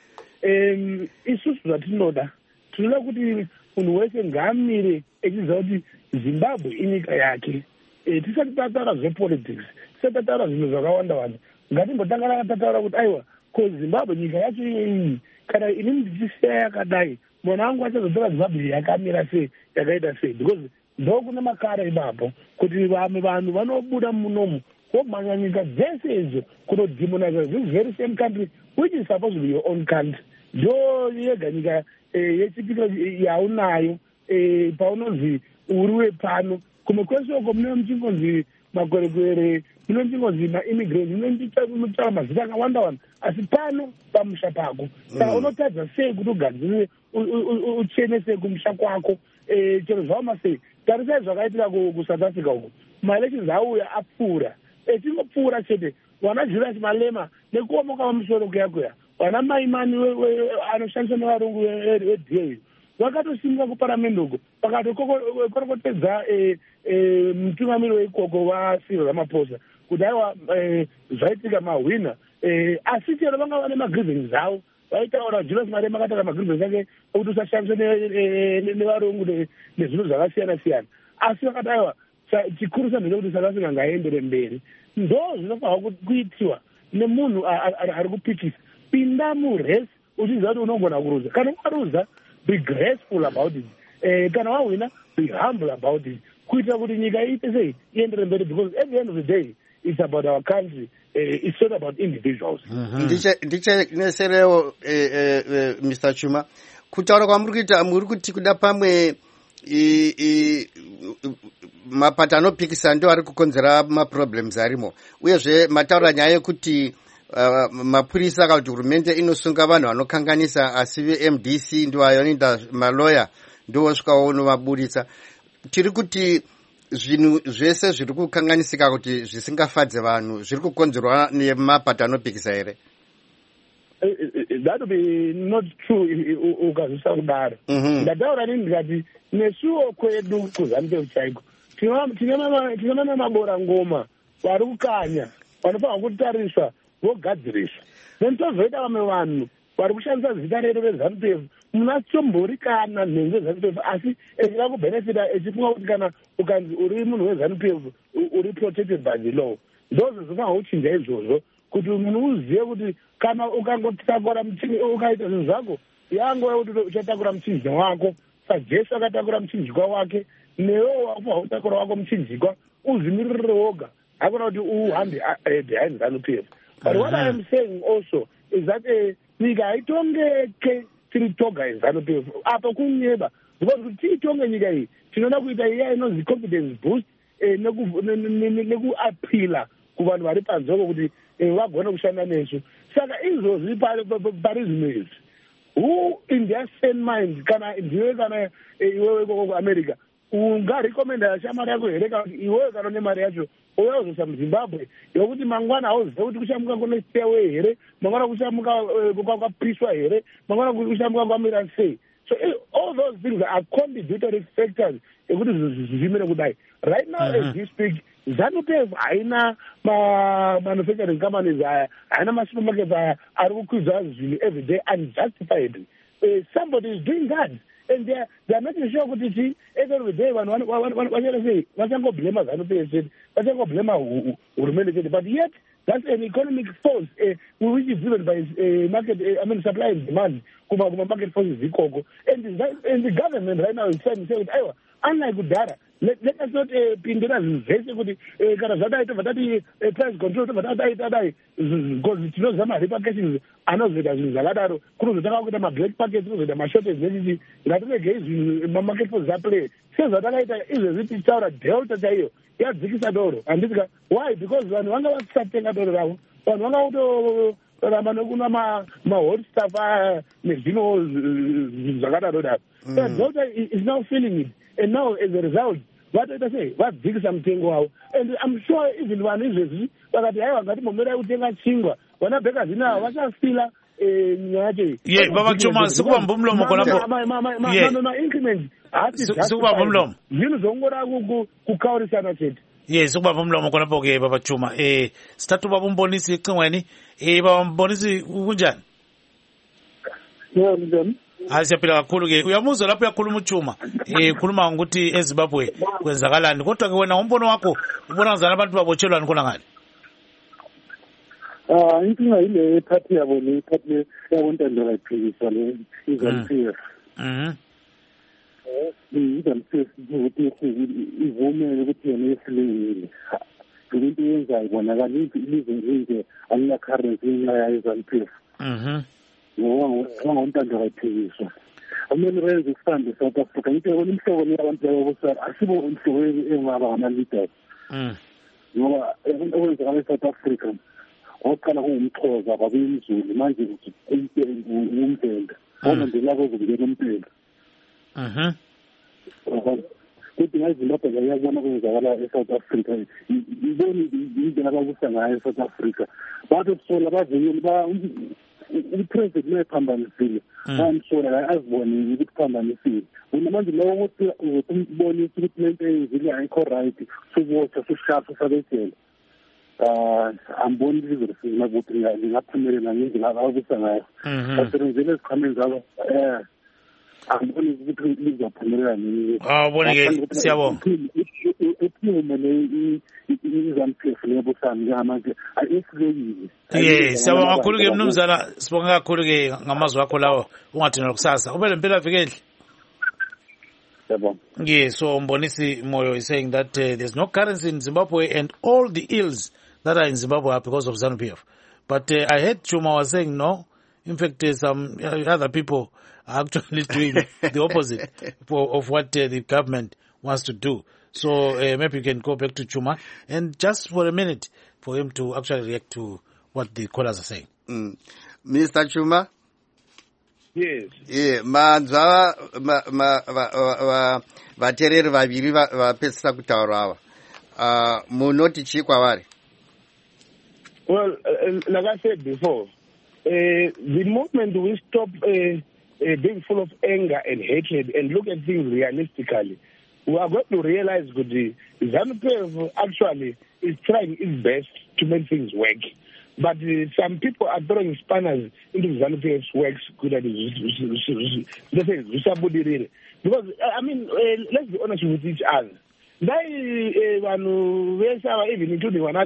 Isusu zvatinoda kuti munhu wese ngaamire echiziva kuti Zimbabwe inyika yake. Tisati tataura zvepolitics, tisati tataura zvinhu zvakawanda-wanda, ngatimbotanga tataura kuti aiwa ko Zimbabwe nyika yacho iyi kana inini ndichisiya yakadai mwana wangu achazotora Zimbabwe yakamira sei yakaita sei, because ndokune makara ipapo kuti vamwe vanhu vanobuda munomu vomhanya nyika dzese idzo kunodemonize this very same country which is supposed to be your own country. Ndo yega nyika yechipiro yaunayo paunonzi uri wepano kumwe kwese uko mune muchingonzi makwerekwere, mune muchingonzi maimmigrant, mune muchitaura mazita akawanda-wanda, asi pano pamusha pako. Saka unotadza sei kuti ugadzirire uchenese kumusha kwako chero zvaoma sei. Tarisai zvakaitika kuSouth Africa uko, maelections auya apfuura, echingopfuura chete vana Julius Malema nekuomoka vamusoro kuyakuya vana Maimani anoshandiswa nevarungu veDA vakatosimuka kuparamende uko vakatokorokotedza mutungamiri weikoko vaScyril Ramaphosa kuti aiwa zvaitika mahwina, asi chero vanga vane magrievance avo vaitaura Julius Malema akataka magrievance ake okuti usashandiswe nevarungu nezvinhu zvakasiyana-siyana, asi vakati aiwa chikuru sanhete kuti South Africa ngaendere mberi. Ndo zvinofanirwa kuitiwa nemunhu ari kupikisa. Pinda muresi uchiziva kuti unogona kuruza. Kana waruza, be graceful about it. Kana wawina, be humble about it. Kuitira kuti nyika iite sei iendere mberi, because at the end of the day it's about our country. It's not about individuals. Ndiche neserewo Mr. Chuma kutaura kwamuri kuita muri kuti kuda pamwe mapata anopikisa ndio ari kukonzera maproblems arimo, uyezve mataura nyaya yekuti mapurisa kana kuti hurumende inosunga vanhu vanokanganisa, asi veMDC ndio vanoenda maloya ndio vosvikawo unovaburitsa. Tiri kuti zvinhu zvese zviri kukanganisika kuti zvisingafadze vanhu zviri kukonzerwa nemapata anopikisa here? That would be not true ukazvisa kudaro. Ndataura nini ndikati nesuwo kwedu kuZANU-PF chaiko tinona mabora ngoma vari kukanya vanofanirwa kutariswa vogadziriswa. Then tozoita vamwe vanhu vari kushandisa zita redu reZANU-PF munachombori kana nhengo zeZANU-PF asi echida kubhenefita echifunga kuti kana ukanzi uri munhu weZANU-PF uri protected by the law. Ndozvo zvofanirwa kuchinja izvozvo kuti munhu uzive kuti kana ukangotakura muchinji ukaita zvinhu zvako yanguva kuti uchatakura muchinjikwa wako. Jesu akatakura muchinjikwa wake, newewo wakufanirwa kutakura wako muchinjikwa uzvimirire woga, hakuna kuti uhambe behind ZANU-PF. But what I am saying also is that nyika haitongeke tiri toga yeZANU-PF apa kunyeba, because kuti tiitonge nyika iyi tinoda kuita iya inonzi confidence boost nekuapila kuvanhu vari panzoko kuti vagone kushanda nesu. Saka izvozvi pari zvinhu izvi, who in their sane mind kana ndiwe kana iwewe ikoko kuAmerica ungarekomenda shamari yako here kana kuti iwewe kana une mari yacho ouya kuzoisa muZimbabwe yokuti mangwana hauzive kuti kuchamuka kunesiyawe here, mangwana kuchamuka kwakapiswa here, mangwana kuchamuka kwamira sei. So all those things are contributory factors ekuti zvimire kudai. Right now as we speak, ZANU-PF haina manufacturing companies aya, haina masupermarkets aya ari kukwidza zvinhu every day unjustifiably. Somebody is doing that and they are making sure kuti at the end of the day vanhu vachada sei vachangoblema ZANU-PF, vachangoblema hurumende chete, but yet that's an economic force which is driven by market, supply and demand kuma market forces ikoko, and the government right now is trying to say aiwa unlike kudhara let us not pindira zvinhu zvese kuti kana zvadaita vatati price control vatadaita dai because tinozama repercussions anozoita zvinhu zvakadaro, kunozotanga kuita mablack market, kunozoita mashortage nechichi. Ngatiregei zvinhu mamarket forces aplay sezvatakaita izvezvi tichitaura delta chaiyo yadzikisa doro. Handisika why, because vanhu vanga vasatenga doro ravo, vanhu vanga kutoramba nekuna mahot stuff nezvino zvakadaro daro. So delta is now feeling it, and now as a result vatoita sei vadzikisa mutengo wavo, and I'm sure even vanhu izvezvi vakati haiwa ngatimbomera kutenga chingwa vana bheka zvinava vachafila ngathi baba Chuma sikubamba umlomo khona lapho no increment sikubamba umlomo yini zongora kukhawulisana sethu sikubamba umlomo khona lapho ke baba Chuma sithatha ubaba umbonisi ecingweni baba umbonisi kunjani njani siyaphila kakhulu ke uyamuzwa lapho uyakhuluma uChuma khuluma ngokuthi eZimbabwe kwenzakalani kodwa ke wena umbono wakho ubona ngazana abantu babotshelwana khona ngani inkinga yile ephathi yabo le ephathi yabontando bayiphikisa le izamphef izamphef ukuthi ivumele ukuthi yena yesilengile into yenzayo ibonakala ilizwe nje alina-currency ngenxa yayizamphef ngoba ngontando bayiphikiswa kumele benze isibambe South Africa into yona imhlobo yabantu babosara asibo imhlobo engaba ngama-leaders ngoba okwenzakala e-South Africa oqala kungumXhosa kwakuyimZulu manje umvenda bona nje lapho kuzongena umpela kuthi ngazimbabwe yayabona kwenzakala e-South Africa iboni indlela ababusa ngayo e-South Africa bathi sola bavunyelwa upresident mayephambanisile bayamsola azibone ukuthi phambanisile wena manje lawo ukuthi umbonise ukuthi lento eyenzile ayikho right subotsha sushapha sabethela amboni ilizwe lesizimabutho lingaphumelela ngendlela ababusa ngayo basebenzele eziqhameni zabo amboni ukuthi lizaphumelela ubone-ke siyabonga iphume le izamphef lebusana njengamanje esilekile siyabonga kakhulu-ke mnumzana sibonga kakhulu-ke ngamazwi akho lawo ungathina kusasa ube lempilakahle enhle. Yes, so Mbonisi Moyo is saying that there's no currency in Zimbabwe and all the ills that are in Zimbabwe are because of ZANU-PF. But I heard Chuma was saying no. In fact, some other people are actually doing the opposite of what the government wants to do. So maybe you can go back to Chuma and just for a minute for him to actually react to what the callers are saying. Mr. Chuma? Yes. Yeah, manzwa vatereri vaviri vapedzisa kutaura ava munoti chii kwavari? Well, like I said before, the moment we stop being full of anger and hatred and look at things realistically, we are going to realize that the ZANU-PF actually is trying its best to make things work. But some people are throwing spanners into ZANU-PF's works. Because, I mean, let's be honest with each other. Even including one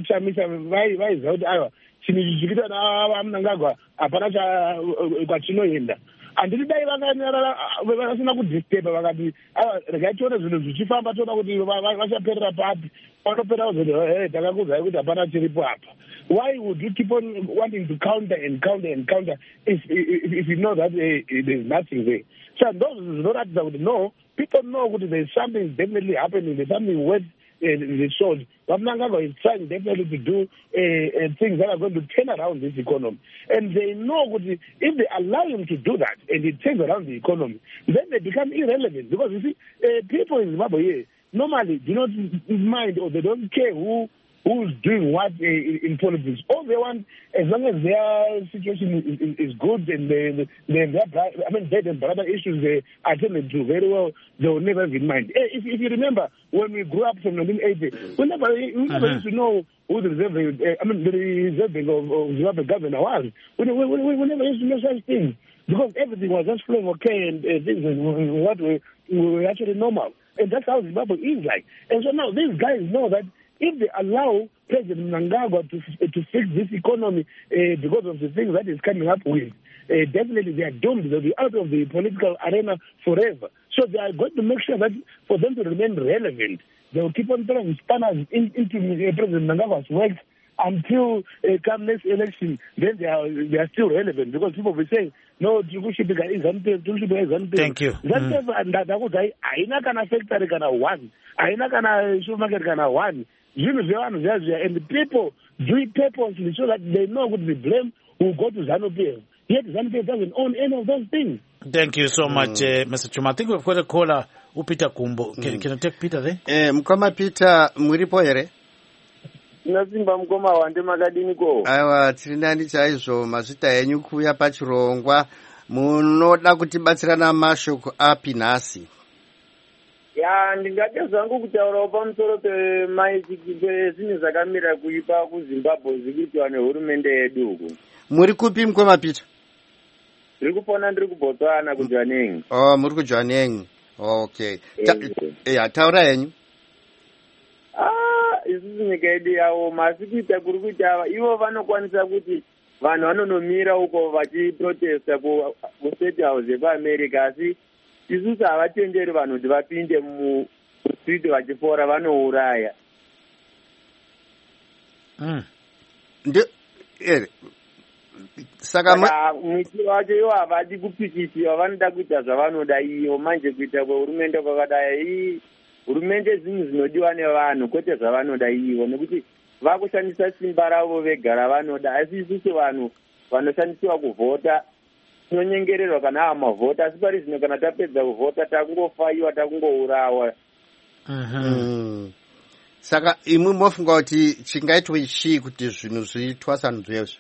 and the day vakasina kudisturba vakati rakachiona zvinhu zvichifamba toda kuti vachaperera papi vanopera kuzoti takakuzai kuti hapana chiripo apa. Why would you keep on wanting to counter and counter and counter if you know that there's nothing there? So those zvinoratidza kuti no, people know that there's something definitely happening, there's something worth the sword. Mnangagwa is trying definitely to do things that are going to turn around this economy. And they know that if they allow him to do that and it turns around the economy, then they become irrelevant. Because you see, people in Zimbabwe normally do not mind or they don't care who's doing what in politics. All they want, as long as their situation is good and their dead and brother issues they attended to very well, they will never have in mind. If you remember, when we grew up from 1980, we never used to know who the Reserve Bank of Zimbabwe governor was. We never used to know such things because everything was just flowing okay and things were actually normal. And that's how Zimbabwe is like. And so now these guys know that if they allow President Mnangagwa to fix this economy because of the things that he's coming up with, definitely they are doomed. They'll be out of the political arena forever. So they are going to make sure that for them to remain relevant, they will keep on throwing spanners into President Mnangagwa's works until come next election. Then they are still relevant because people will be saying, no, thank you. Aina kana factory kana one, aina kana supermarket kana one. And the people do it purposely so that they know what the blame will go to ZANU-PF. Yet ZANU-PF doesn't own any of those things. Thank you so much, Mr. Chuma. I think we've got a caller, Peter Kumbo. Can you take Peter there? Mkoma Peter, muripo here? Nasimba mukoma wande makadini ko. Aiwa tiri nani chaizvo mazita enyu kuuya pachirongwa. Munoda kutibatsira namashoko api nhasi? Ya ndingade zvangu kutaurawo pamusoro pezvinhu zvakamira kuipa kuZimbabwe zvirikuitwa nehurumende yedu uku. Muri kupi mukoma Peter? Ndiri kupona ndiri kuBotswana kuJwaneng. Oh, muri kuJwaneng. Okay. Taura yenyu. Isusu nyika yedu yawo masi kuita kuri kuita ivo vanokwanisa kuti vanhu vanonomira uko vachiprotesta kuState House yekuAmerica, asi isusu havatenderi vanhu kuti vapinde mustreet vachifora, vanouraya. Saka mwitiro wacho ivo havadi kupikisiwa, vanoda kuita zvavanoda iyo. Manje kuita kwehurumende kwakadai, hurumende zvinhu zvinodiwa nevanhu kwete zvavanoda ivo, nekuti vakushandisa simba ravo vega ravanoda, asi isusu vanhu vanoshandisiwa kuvhota tinonyengererwa kana ava mavhota, asi pari zvino kana tapedza kuvhota takungofaiwa, takungourawa. Saka imwe mofunga kuti chingaitwa chii kuti zvinhu zvitwasanudzwe izvi?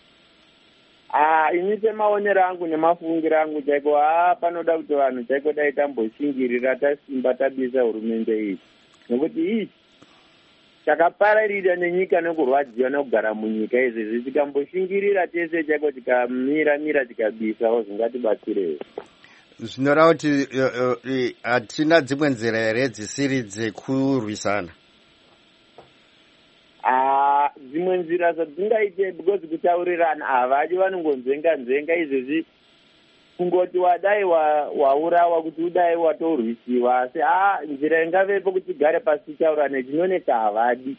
Ini semaonero angu nemafungiro angu chaiko, panoda kuti vanhu chaiko dai tamboshingirira tasimba tabisa hurumende iyi, nekuti takapararira nenyika nekurwadziwa nekugara munyika izvezvi. Tikamboshingirira tese chaiko tikamira tikabisawo zvingatibatsirewo. Zvinoreva kuti hatina dzimwe nzira here dzisiri dzekurwisana? Dzimwe nzira dzadzingaite because kutaurirana havadi, vanongonzenga izvezvi, kungoti wadai waurawa kuti udai watorwisiwa, asi nzira ingavepo kuti tigare pasi titaurane chinonetsa havadi.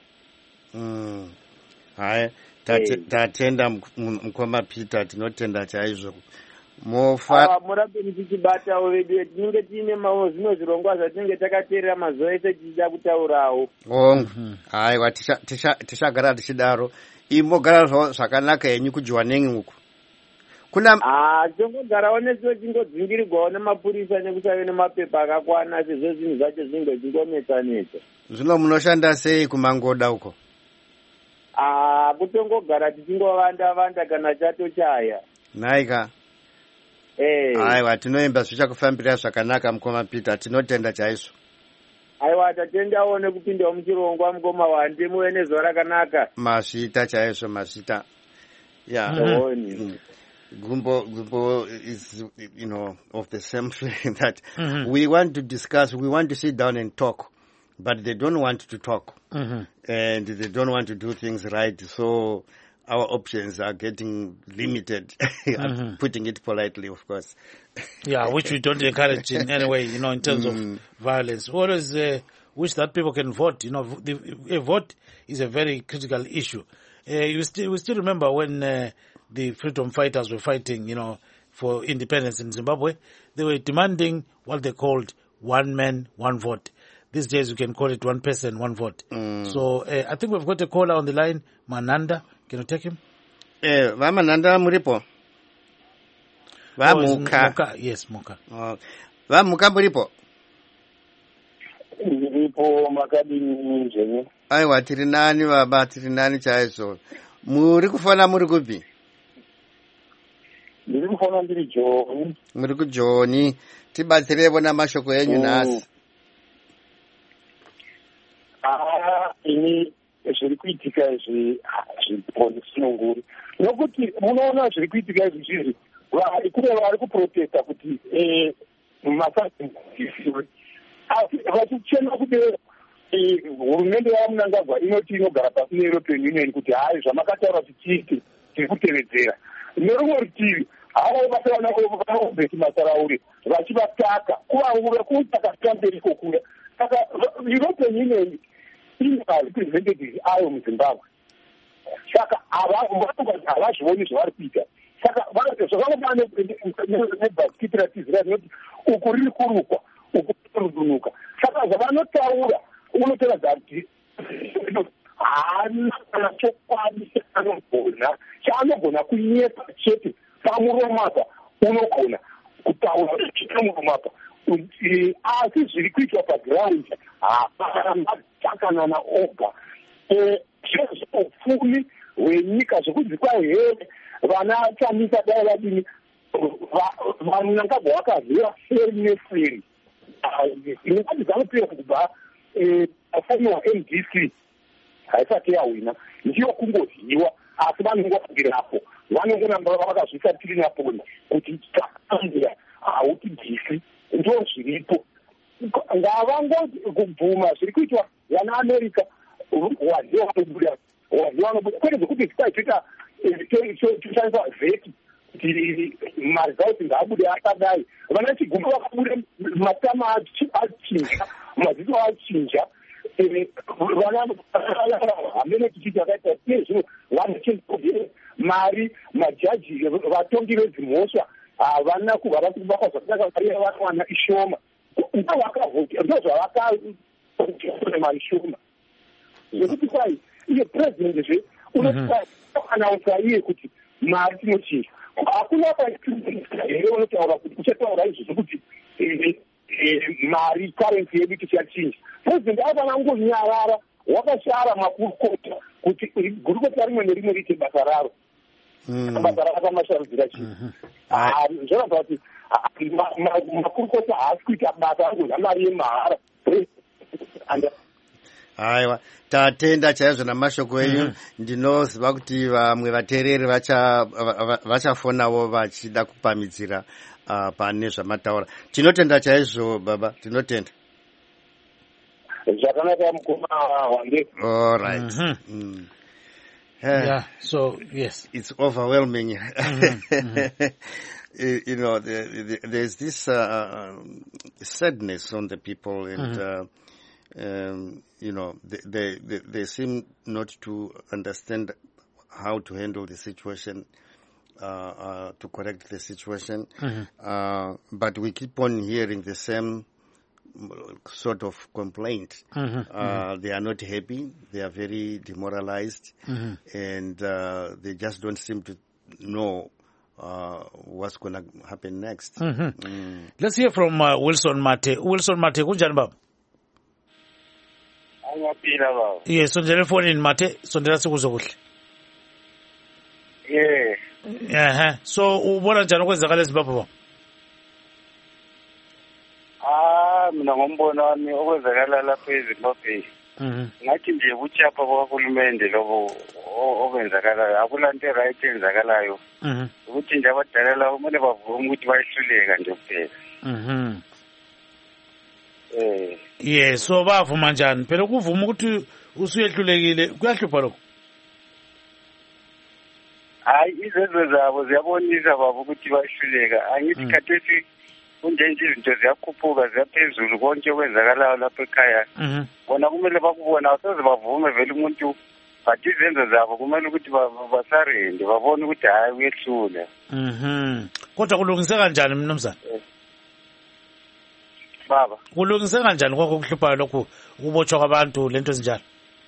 Hai, tatenda mukoma Peter, tinotenda chaizvo. Murape tichibatawo vedu, tinenge tiine zvimwe zvirongwa zvatinenge takateerera mazuva ese tichida kutaurawo. Haiwa, tichagara tichidaro. Imogara zvakanaka henyu kuJwaneng uku? Tongogarawo nesuwo tingodzingirigwawo nemapurisa nekusave nemapepa akakwana, sezvo zvinhu zvacho zvinge zvingometa-meta. Zvino munoshanda sei kumangoda uko? Kutongogara tichingovanda-vanda kana chatochaya. Naika. Aiwa, tinoimba zvichakufambira zvakanaka mukoma Peter, tinotenda chaizvo. Aiwa, tatendawo nekupindawo muchirongwa mukoma wande, muve nezuva rakanaka. Mazvita chaizvo, mazvita. Gumbo is, of the same feeling that we want to discuss, we want to sit down and talk, but they don't want to talk, and they don't want to do things right, so our options are getting limited. I'm putting it politely, of course. Which we don't encourage in any way, in terms of violence. Always wish that people can vote. A vote is a very critical issue. We still remember when the freedom fighters were fighting, for independence in Zimbabwe. They were demanding what they called one man, one vote. These days you can call it one person, one vote. So I think we've got a caller on the line, Mananda. Can you take him? Vamananda muripo? Vamuka. Yes, Muka. Vamuka muripo? Ndiripo makadini njenye. Aiwa, tiri nani baba, tiri nani chaizvo. Muri kufona muri kupi? Ndiri kufona ndiri Joni. Muri kuJoni. Tibatsirevo namashoko enyu nhasi. Ini zviri kuitika izvi zvisinonguri, nokuti munoona zviri kuitika izvi zvizvi, kune vari kuprotesta kuti masaisiwe, asi vachichema kuti hurumende yaMnangagwa inoti inogara pasi neEuropean Union kuti hai zvamakataura tichiite tiri kutevedzera. Nerumwe rutivi havo vanaobeki Masaraure vachivataka kuvanguva kutaka tamberiko kuya. Saka European Union ina representatives ayo muZimbabwe, saka havazvioni zvavari kuita. Saka zvavanoda nebhasikiti ratizira rinoti uku riri kurukwa, uku riri kudunuka. Saka zvavanotaura unotoradza kuti haana kana chokwadi chaanogona kunyepa chete pamuromapa, unogona kutaura chitamuromapa. Asi zviri kuitwa paground hapana takanana oga. zvezveupfumi hwenyika zvokuti kwai here vana chamisa dai vadini vanangagwa vakazira seri neseri ingati dzanopera kubva afanirwa MDC haisati yahwina ndiyo kungoziwa asi vanongofungirapo vanongonamba vakazvisatiri naponi kuti takangira hauti DC ndo zviripo ngavangoti kubvuma zviri kuitwa vana America waziwa vanobuda kwete zvekuti zitaita tushandisa veti kuti maresults ngaabude akadai vana chiguma vakabuda matama achinja maziso achinja vana hamene tichiti akaita nezvino vanochenjere mari majaji vatongi vedzimhosva havana kuvava kuvakwa zvakanaka varira vanowana ishoma ndovakavhoti ndozvavakaone mari shoma zvekuti kwai iye president zve unoanaunsa iye kuti mari tinochinja hakuna here unotaura kuti uchataura izvozvo kuti mari karensi yedu tichachinja president akana ngonyarara wakashara makurukota kuti gurukota rimwe nerimwe riite basa raro basa rakamasharudzira chinhu zvorabva kuti makurukota haasi kuita basa angodya mari yemahara haiwa tatenda chaizvo namashoko enyu ndinoziva kuti vamwe vateereri vachafonawo vachida kupamidzira pane zvamataura. Tinotenda chaizvo baba, tinotenda. Zvakanaka mukoma wande. All right. Yeah, so yes, it's overwhelming. You know, there's this sadness on the people, and you know, they seem not to understand how to handle the situation, to correct the situation. But we keep on hearing the same sort of complaint. They are not happy. They are very demoralized, and they just don't seem to know what's going to happen next. Let's hear from Wilson Mate. Wilson Mate, kunjani baba? Angaphila baba. Yes, sondela phone in Mate, sondela sikuzwe kuhle. Yeah. So ubona njani okwenzakala eZimbabwe baba? Mina ngombono wami okwenzakala lapha eZimbabwe ngathi nje ubuchapha bukahulumende lobo okwenzakalayo akulanto right enzakalayo ukuthi nje abadala labo kumele bavume ukuthi bayihluleka nje kuphela. Yes, so bavuma njani phela ukuvuma ukuthi usuyehlulekile kuyahlupha lokho? Hayi izenzo zabo ziyabonisa baba ukuthi bayihluleka. Angithi khathesi kunjenje izinto ziyakhuphuka ziyaphezulu konke okwenzakalayo lapha ekhaya. Bona kumele bakubona asoze bavume vele umuntu but izenzo zabo kumele ukuthi basarende babone ukuthi hayi uyehlula. Kodwa kulungiseka kanjani mnumzana? Baba kulungiseka kanjani konke okuhluphayo lokho ukubotshwa kwabantu lento ezinjalo?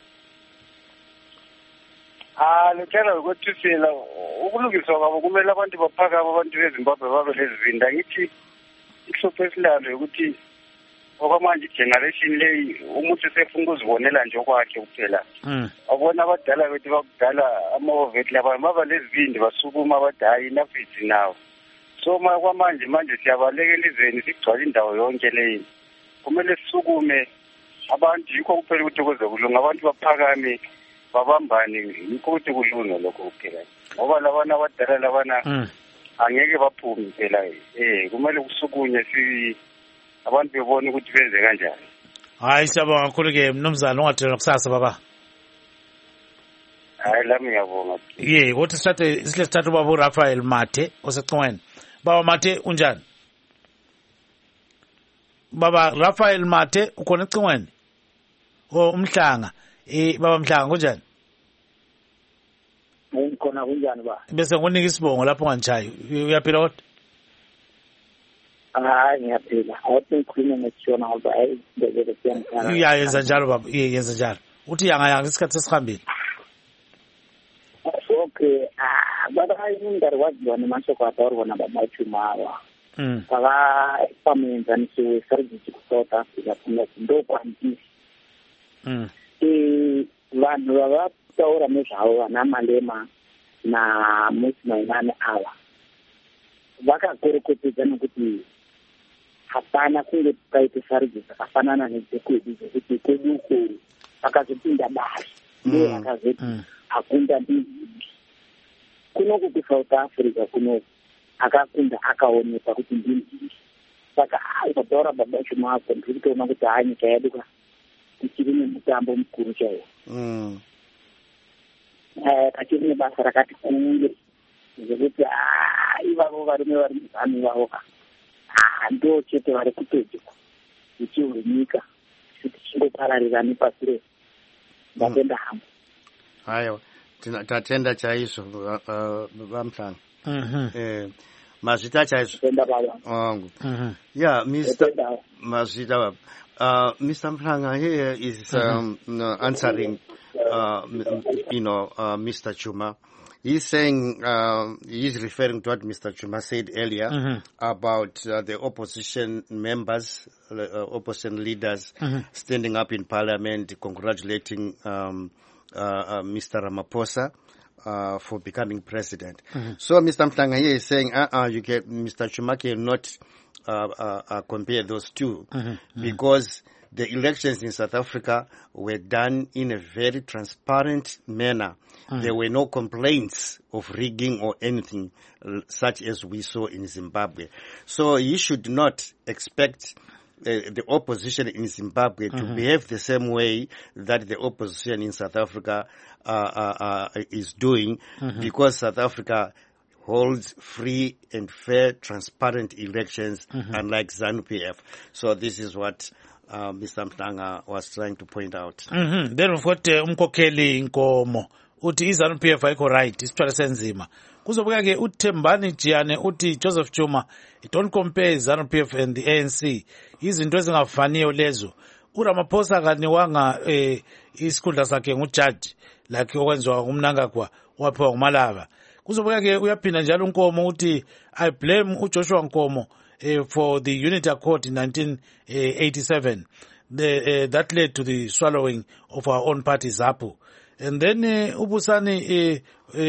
Lethela ukuthi sila ukulungiswa kwabo kumele abantu baphakama abantu beZimbabwe babe lezivinda. Ngithi ihlupho esilalo ukuthi okwamanje igeneration leyi umuntu sefuna ukuzibonela nje okwakhe kuphela. Abona abadala bethu bakudala amaovethi laba baba lezivindi basukuma abadayi nafithi nawo. So kwamanje siyabalekela izweni sigcwala indawo yonke leyi. Kumele sisukume abantu yikho kuphela ukuthi kuzokulunga abantu baphakame babambane yikho ukuthi kulunga lokho kuphela. Ngoba labana abadala labana angeke baphume phela. Kumele kusukunye abantu bebone ukuthi benze kanjani. Hayi siyabonga kakhulu ke mnumzana ungathela kusasa baba. Hayi lami ngiyabonga. Ukuthi sithathe ubaba uRafael Mate osecingweni. Baba Mate unjani? Baba Rafael Mate ukhona ecingweni? Umhlanga. Baba Mhlanga kunjani? Ngikhona kunjani ba? Bese ngonika isibongo lapho ngantshayi. Uyaphila kodwa? Hayi ngiyaphila. Awuthi ngikhuluma ngetsona ngoba ayibekele siyangana. Yenza njalo baba, yenza njalo. Uthi yanga isikhathi sesihambile. Okay, baba ingari wazibona mashoko ataurwa babachumawa. Baba pamenza nisiwe service ku South Africa kuma ndo kwanti. Vanhu kutaura nezvavo vana Malema naMusi Maimane ava vakakorokotedzana kuti hapana kunge paite sarudzo dzakafanana nedzekwedu dzekuti kwedu uko vakazopinda basi ndiye vakazoti akunda ndizvi. Kunoku kuSouth Africa kunoku akakunda akaonekwa kuti ndizvi. Saka ukataura baba Chuma wako ndiri kutoona kuti nyika yedu ichiri nemutambo mukuru chaiwo. Pachiri nebasa rakati kure zvekuti ivavo varume vari muzano ivavo ndo chete vari kutodikwa ichihunyika kuti chingopararira nepasi rese. Ndatenda hangu. Haiwa, tatenda chaizvo vaMhlanga. Mazvita chaizvo. Wangu. Yeah, Mr. Mazvita. Mr. Mhlanga here is answering, Mr. Chuma. He's saying, he's referring to what Mr. Chuma said earlier about the opposition members, opposition leaders standing up in parliament, congratulating Mr. Ramaphosa for becoming president. So Mr. Mhlanga here is saying, Mr. Chuma cannot compare those two because the elections in South Africa were done in a very transparent manner. There were no complaints of rigging or anything such as we saw in Zimbabwe. So you should not expect the opposition in Zimbabwe to behave the same way that the opposition in South Africa is doing, because South Africa holds free and fair, transparent elections, unlike ZANU-PF. So this is what Mr. Mhlanga was trying to point out. Then we've got umkhokheli Nkomo uthi iZANU-PF ayikho right, isithwala senzima. Kuzobuka ke uThembani Jiyane uthi Joseph Chuma, don't compare ZANU-PF and the ANC. Izinto ezingafaniyo lezo. uRamaphosa kaniwanga isikhundla sakhe ngujaji like okwenziwa ngumnangagwa waphiwa nguMalava. Kuzobuka ke uyaphinda njalo uNkomo uthi I blame uJoshua Nkomo for the Unity Accord in 1987 that led to the swallowing of our own party ZAPU. And then Ubusani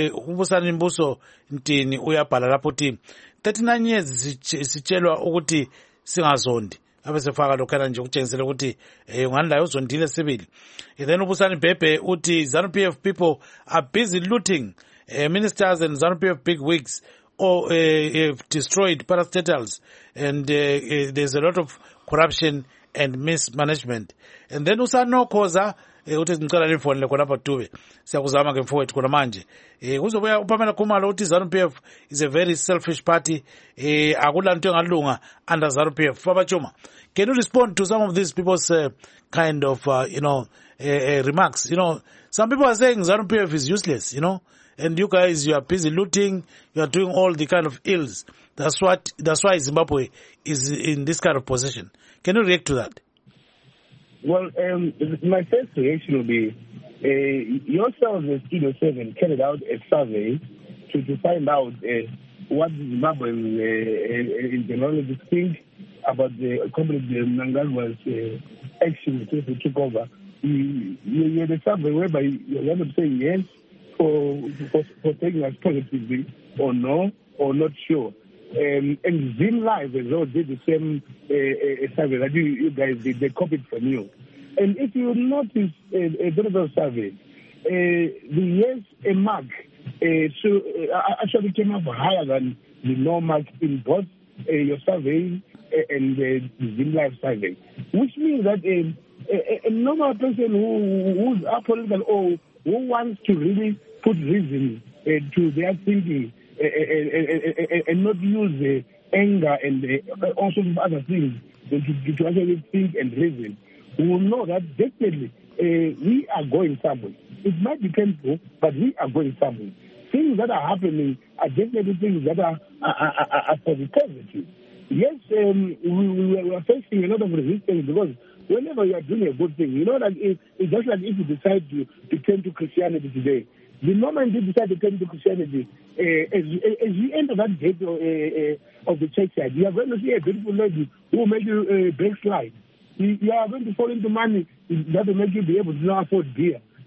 Mbuso Ntini uyabhala lapho uthi 39 years sitshelwa ukuthi singazondi abesefaka lokhana nje ukutshengisela ukuthi ungani uzondile sibili. Then Ubusani Bhebhe uthi ZANU-PF people are busy looting ministers and ZANU-PF big wigs or destroyed parastatals, and there's a lot of corruption and mismanagement. And then Usano Koza uthi ngicela lifoni lekho lapha Dube siyakuzama ke mfowethu khona manje kuzobuya uPamela Khumalo uthi ZANU-PF is a very selfish party akulanto engalunga under ZANU-PF. Baba Chuma, can you respond to some of these people's kind of remarks? Some people are saying ZANU-PF is useless, and you guys, you are busy looting, you are doing all the kind of ills. That's why Zimbabwe is in this kind of position. Can you react to that? Well, my first reaction will be, yourselves as Studio 7 carried out a survey to find out what Zimbabweans in general think about the Comrade Mnangagwa's action since he took over. You had a survey whereby you end up saying yes for taking us positively or no, or not sure. And Zim Live as well did the same survey that you guys did. They copied from you. And if you notice a bit of a survey, the yes mark actually came up higher than the no mark in both your survey and the Zim Live survey, which means that a normal person who's apolitical or who wants to really put reason to their thinking and not use anger and also other things to actually think and reason, we will know that definitely we are going somewhere. It might be painful, but we are going somewhere. Things that are happening are definitely things that are for the positive. Yes, we are facing a lot of resistance because whenever you are doing a good thing, that it's just like if you decide to turn to Christianity today. The moment you decide to turn to Christianity, as you enter that gate of the church side, you are going to see a beautiful lady who will make you backslide. You are going to fall into money that will make you be able to not afford beer.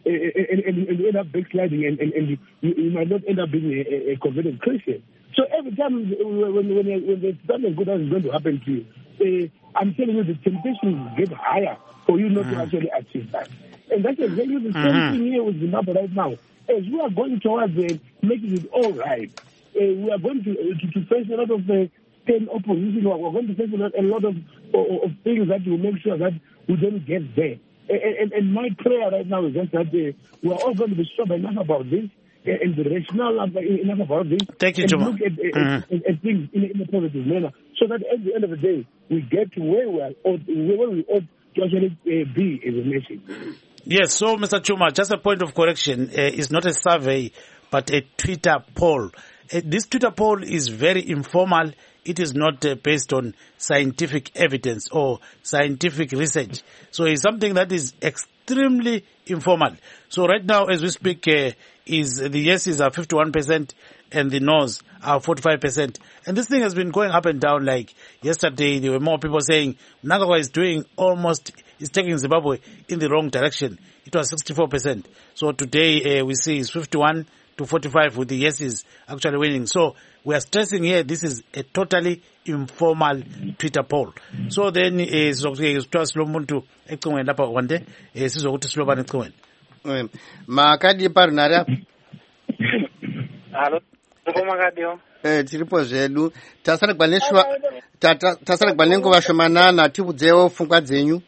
and you end up backsliding, and you might not end up being a converted Christian. So every time when there's something good that is going to happen to you, I'm telling you the temptation get higher for you not to actually achieve that. And that's exactly the same thing here with Zimbabwe right now. As we are going towards making it all right, we are going to face a lot of stern opposition. We are going to face a lot of things that will make sure that we don't get there. And my prayer right now is just that we are all going to be sober enough about this and be rational enough about this. Thank you, and Juma. Look at things in a positive manner, so that at the end of the day, we get to where we ought to actually be as a nation. Yes, so Mr. Chuma, just a point of correction. It's not a survey, but a Twitter poll. This Twitter poll is very informal. It is not based on scientific evidence or scientific research. So it's something that is extremely informal. So right now, as we speak, is the yeses are 51% and the no's are 45%. And this thing has been going up and down. Like yesterday, there were more people saying Mnangagwa is taking Zimbabwe in the wrong direction. It was 64%. So today we see it's 51 to 45 with the yeses actually winning. So we are stressing here this is a totally informal Twitter poll. So then sizomuntu ecingweni lapha kwande sizokuthi silobana ecingweni. Makadi parunara. Hello. Ndikomakadiyo. Tiripo zvedu. Tasara gbanengo vashomanana tibudzewo pfungwa dzenyu.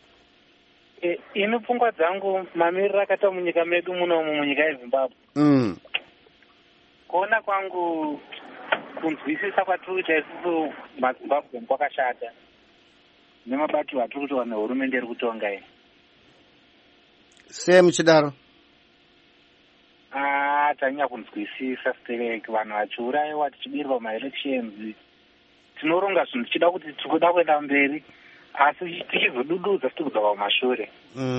Ine pfungwa dzangu mamiriro akaita munyika medu munomu munyika yeZimbabwe. Kuona kwangu kunzwisisa kwatiri kuita isusu maZimbabwe kwakashata nemabatiro atiri kuitwa nehurumende iri kutonga iyi. Sei muchidaro? Tanyanya kunzwisisa stereki vanhu vachiurayiwa tichibirwa maelections tinoronga zvinhu tichida kuti tikuda kuenda mberi asi tichizodududza sitikudza pamashure.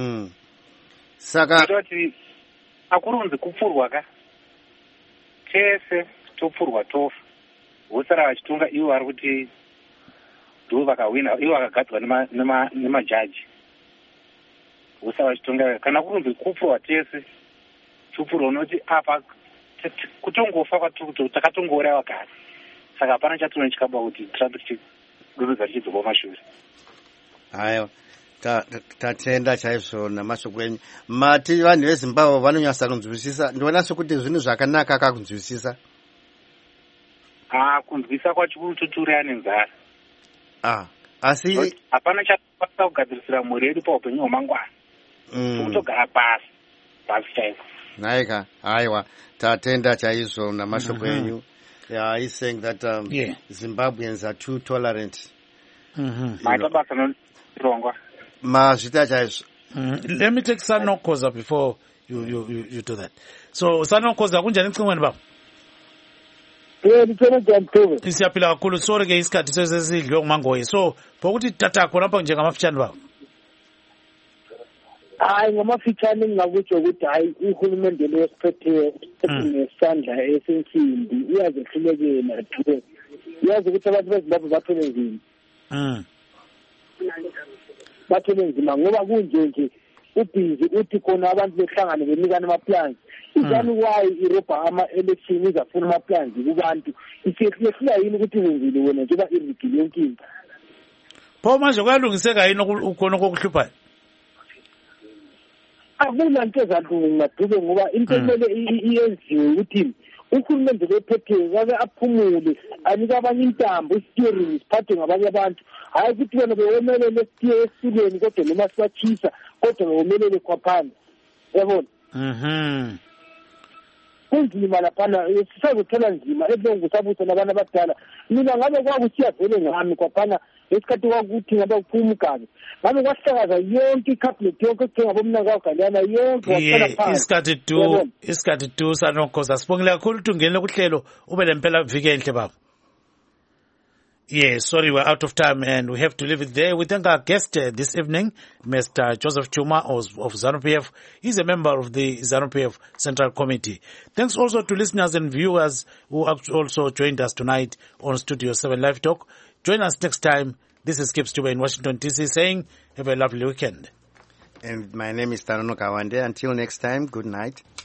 Saka kuti akurunzi kupfurwa ka tese topfurwa tofa vosara vachitonga ivo vari kuti ndo vakawina ivo vakagadzwa nemajaji vosara vachitonga kana kurunzi kupfurwa tese topfurwa unoti apa kutongofa kwatiri takatongourayiwa kare saka hapana chatinoona chikaba kuti tirambe tichidududza tichidzoka pamashure. Aiwa, tatenda chaizvo namashoko enyu. Mati vanhu veZimbabwe vanonyasa kunzwisisa. Ndiona sekuti zvinhu zvakanaka akakunzwisisa. Kunzwisisa kwachikuru tuture ane nzara. Asi hapana chakakwanisa kugadzirisira mhuri yedu paupenyu hwamangwana. Kutogara pasi chaiko. Naika, aiwa, tatenda chaizvo namashoko enyu. Yeah, he's saying that Zimbabweans are too tolerant. Let me take Sanokoza before you do that. So Sanokoza kunjani ncingweni baba? Siyapila kakhulu sore ke isikhathi sesidliwe ngumangoyi. So bokuthi tata khona lapha njengamafitshane baba. Hayi ngamafitshane ngakutsho ukuthi hayi uhulumende lo esiphethe nesandla esensimbi uyazehlulekela thuke. Uyazi ukuthi abantu beZimbabwe baphele nzima. Bathele nzima ngoba kunje ubhizi uthi khona abantu behlangane benikana amaplans. Izani why iRoba ama-election izafuna amaplans kubantu isiyehlula yini ukuthi wenzile wena njengoba irigile yonkinga. Pho manje kuyalungiseka yini ukhona kokuhluphayo? Akulanto ezalunga Dube ngoba into emele iyenziwe ukuthi uhulumende lephethe kabe aphumule anika abanye intambo isiteering isiphathe ngabanye abantu hayi ukuthi wena bewomelele esitiye esitulweni kodwa noma siwachisa kodwa bewomelele khwaphana yabona. Kunzima laphana sisazothola nzima ebongo sabutha nabantu abadala mina ngabe kwakusiya vele ngami kwaphana esikhathi kwakuthi ngabe kuphuma ugazi ngabe kwahlakaza yonke icabinet yonke kuthenga bomnaka kwaGaliyana yonke waphela phansi isikhathi tu Sanokoza sibongile kakhulu ukuthi ungene kuhlelo ube lempela viki enhle baba. Yes, sorry, we're out of time and we have to leave it there. We thank our guest this evening, Mr. Joseph Chuma of ZANU-PF. He's a member of the ZANU-PF Central Committee. Thanks also to listeners and viewers who also joined us tonight on Studio 7 Live Talk. Join us next time. This is Kip Stuber in Washington, D.C. saying, have a lovely weekend. And my name is Tarano Kawande. Until next time, good night.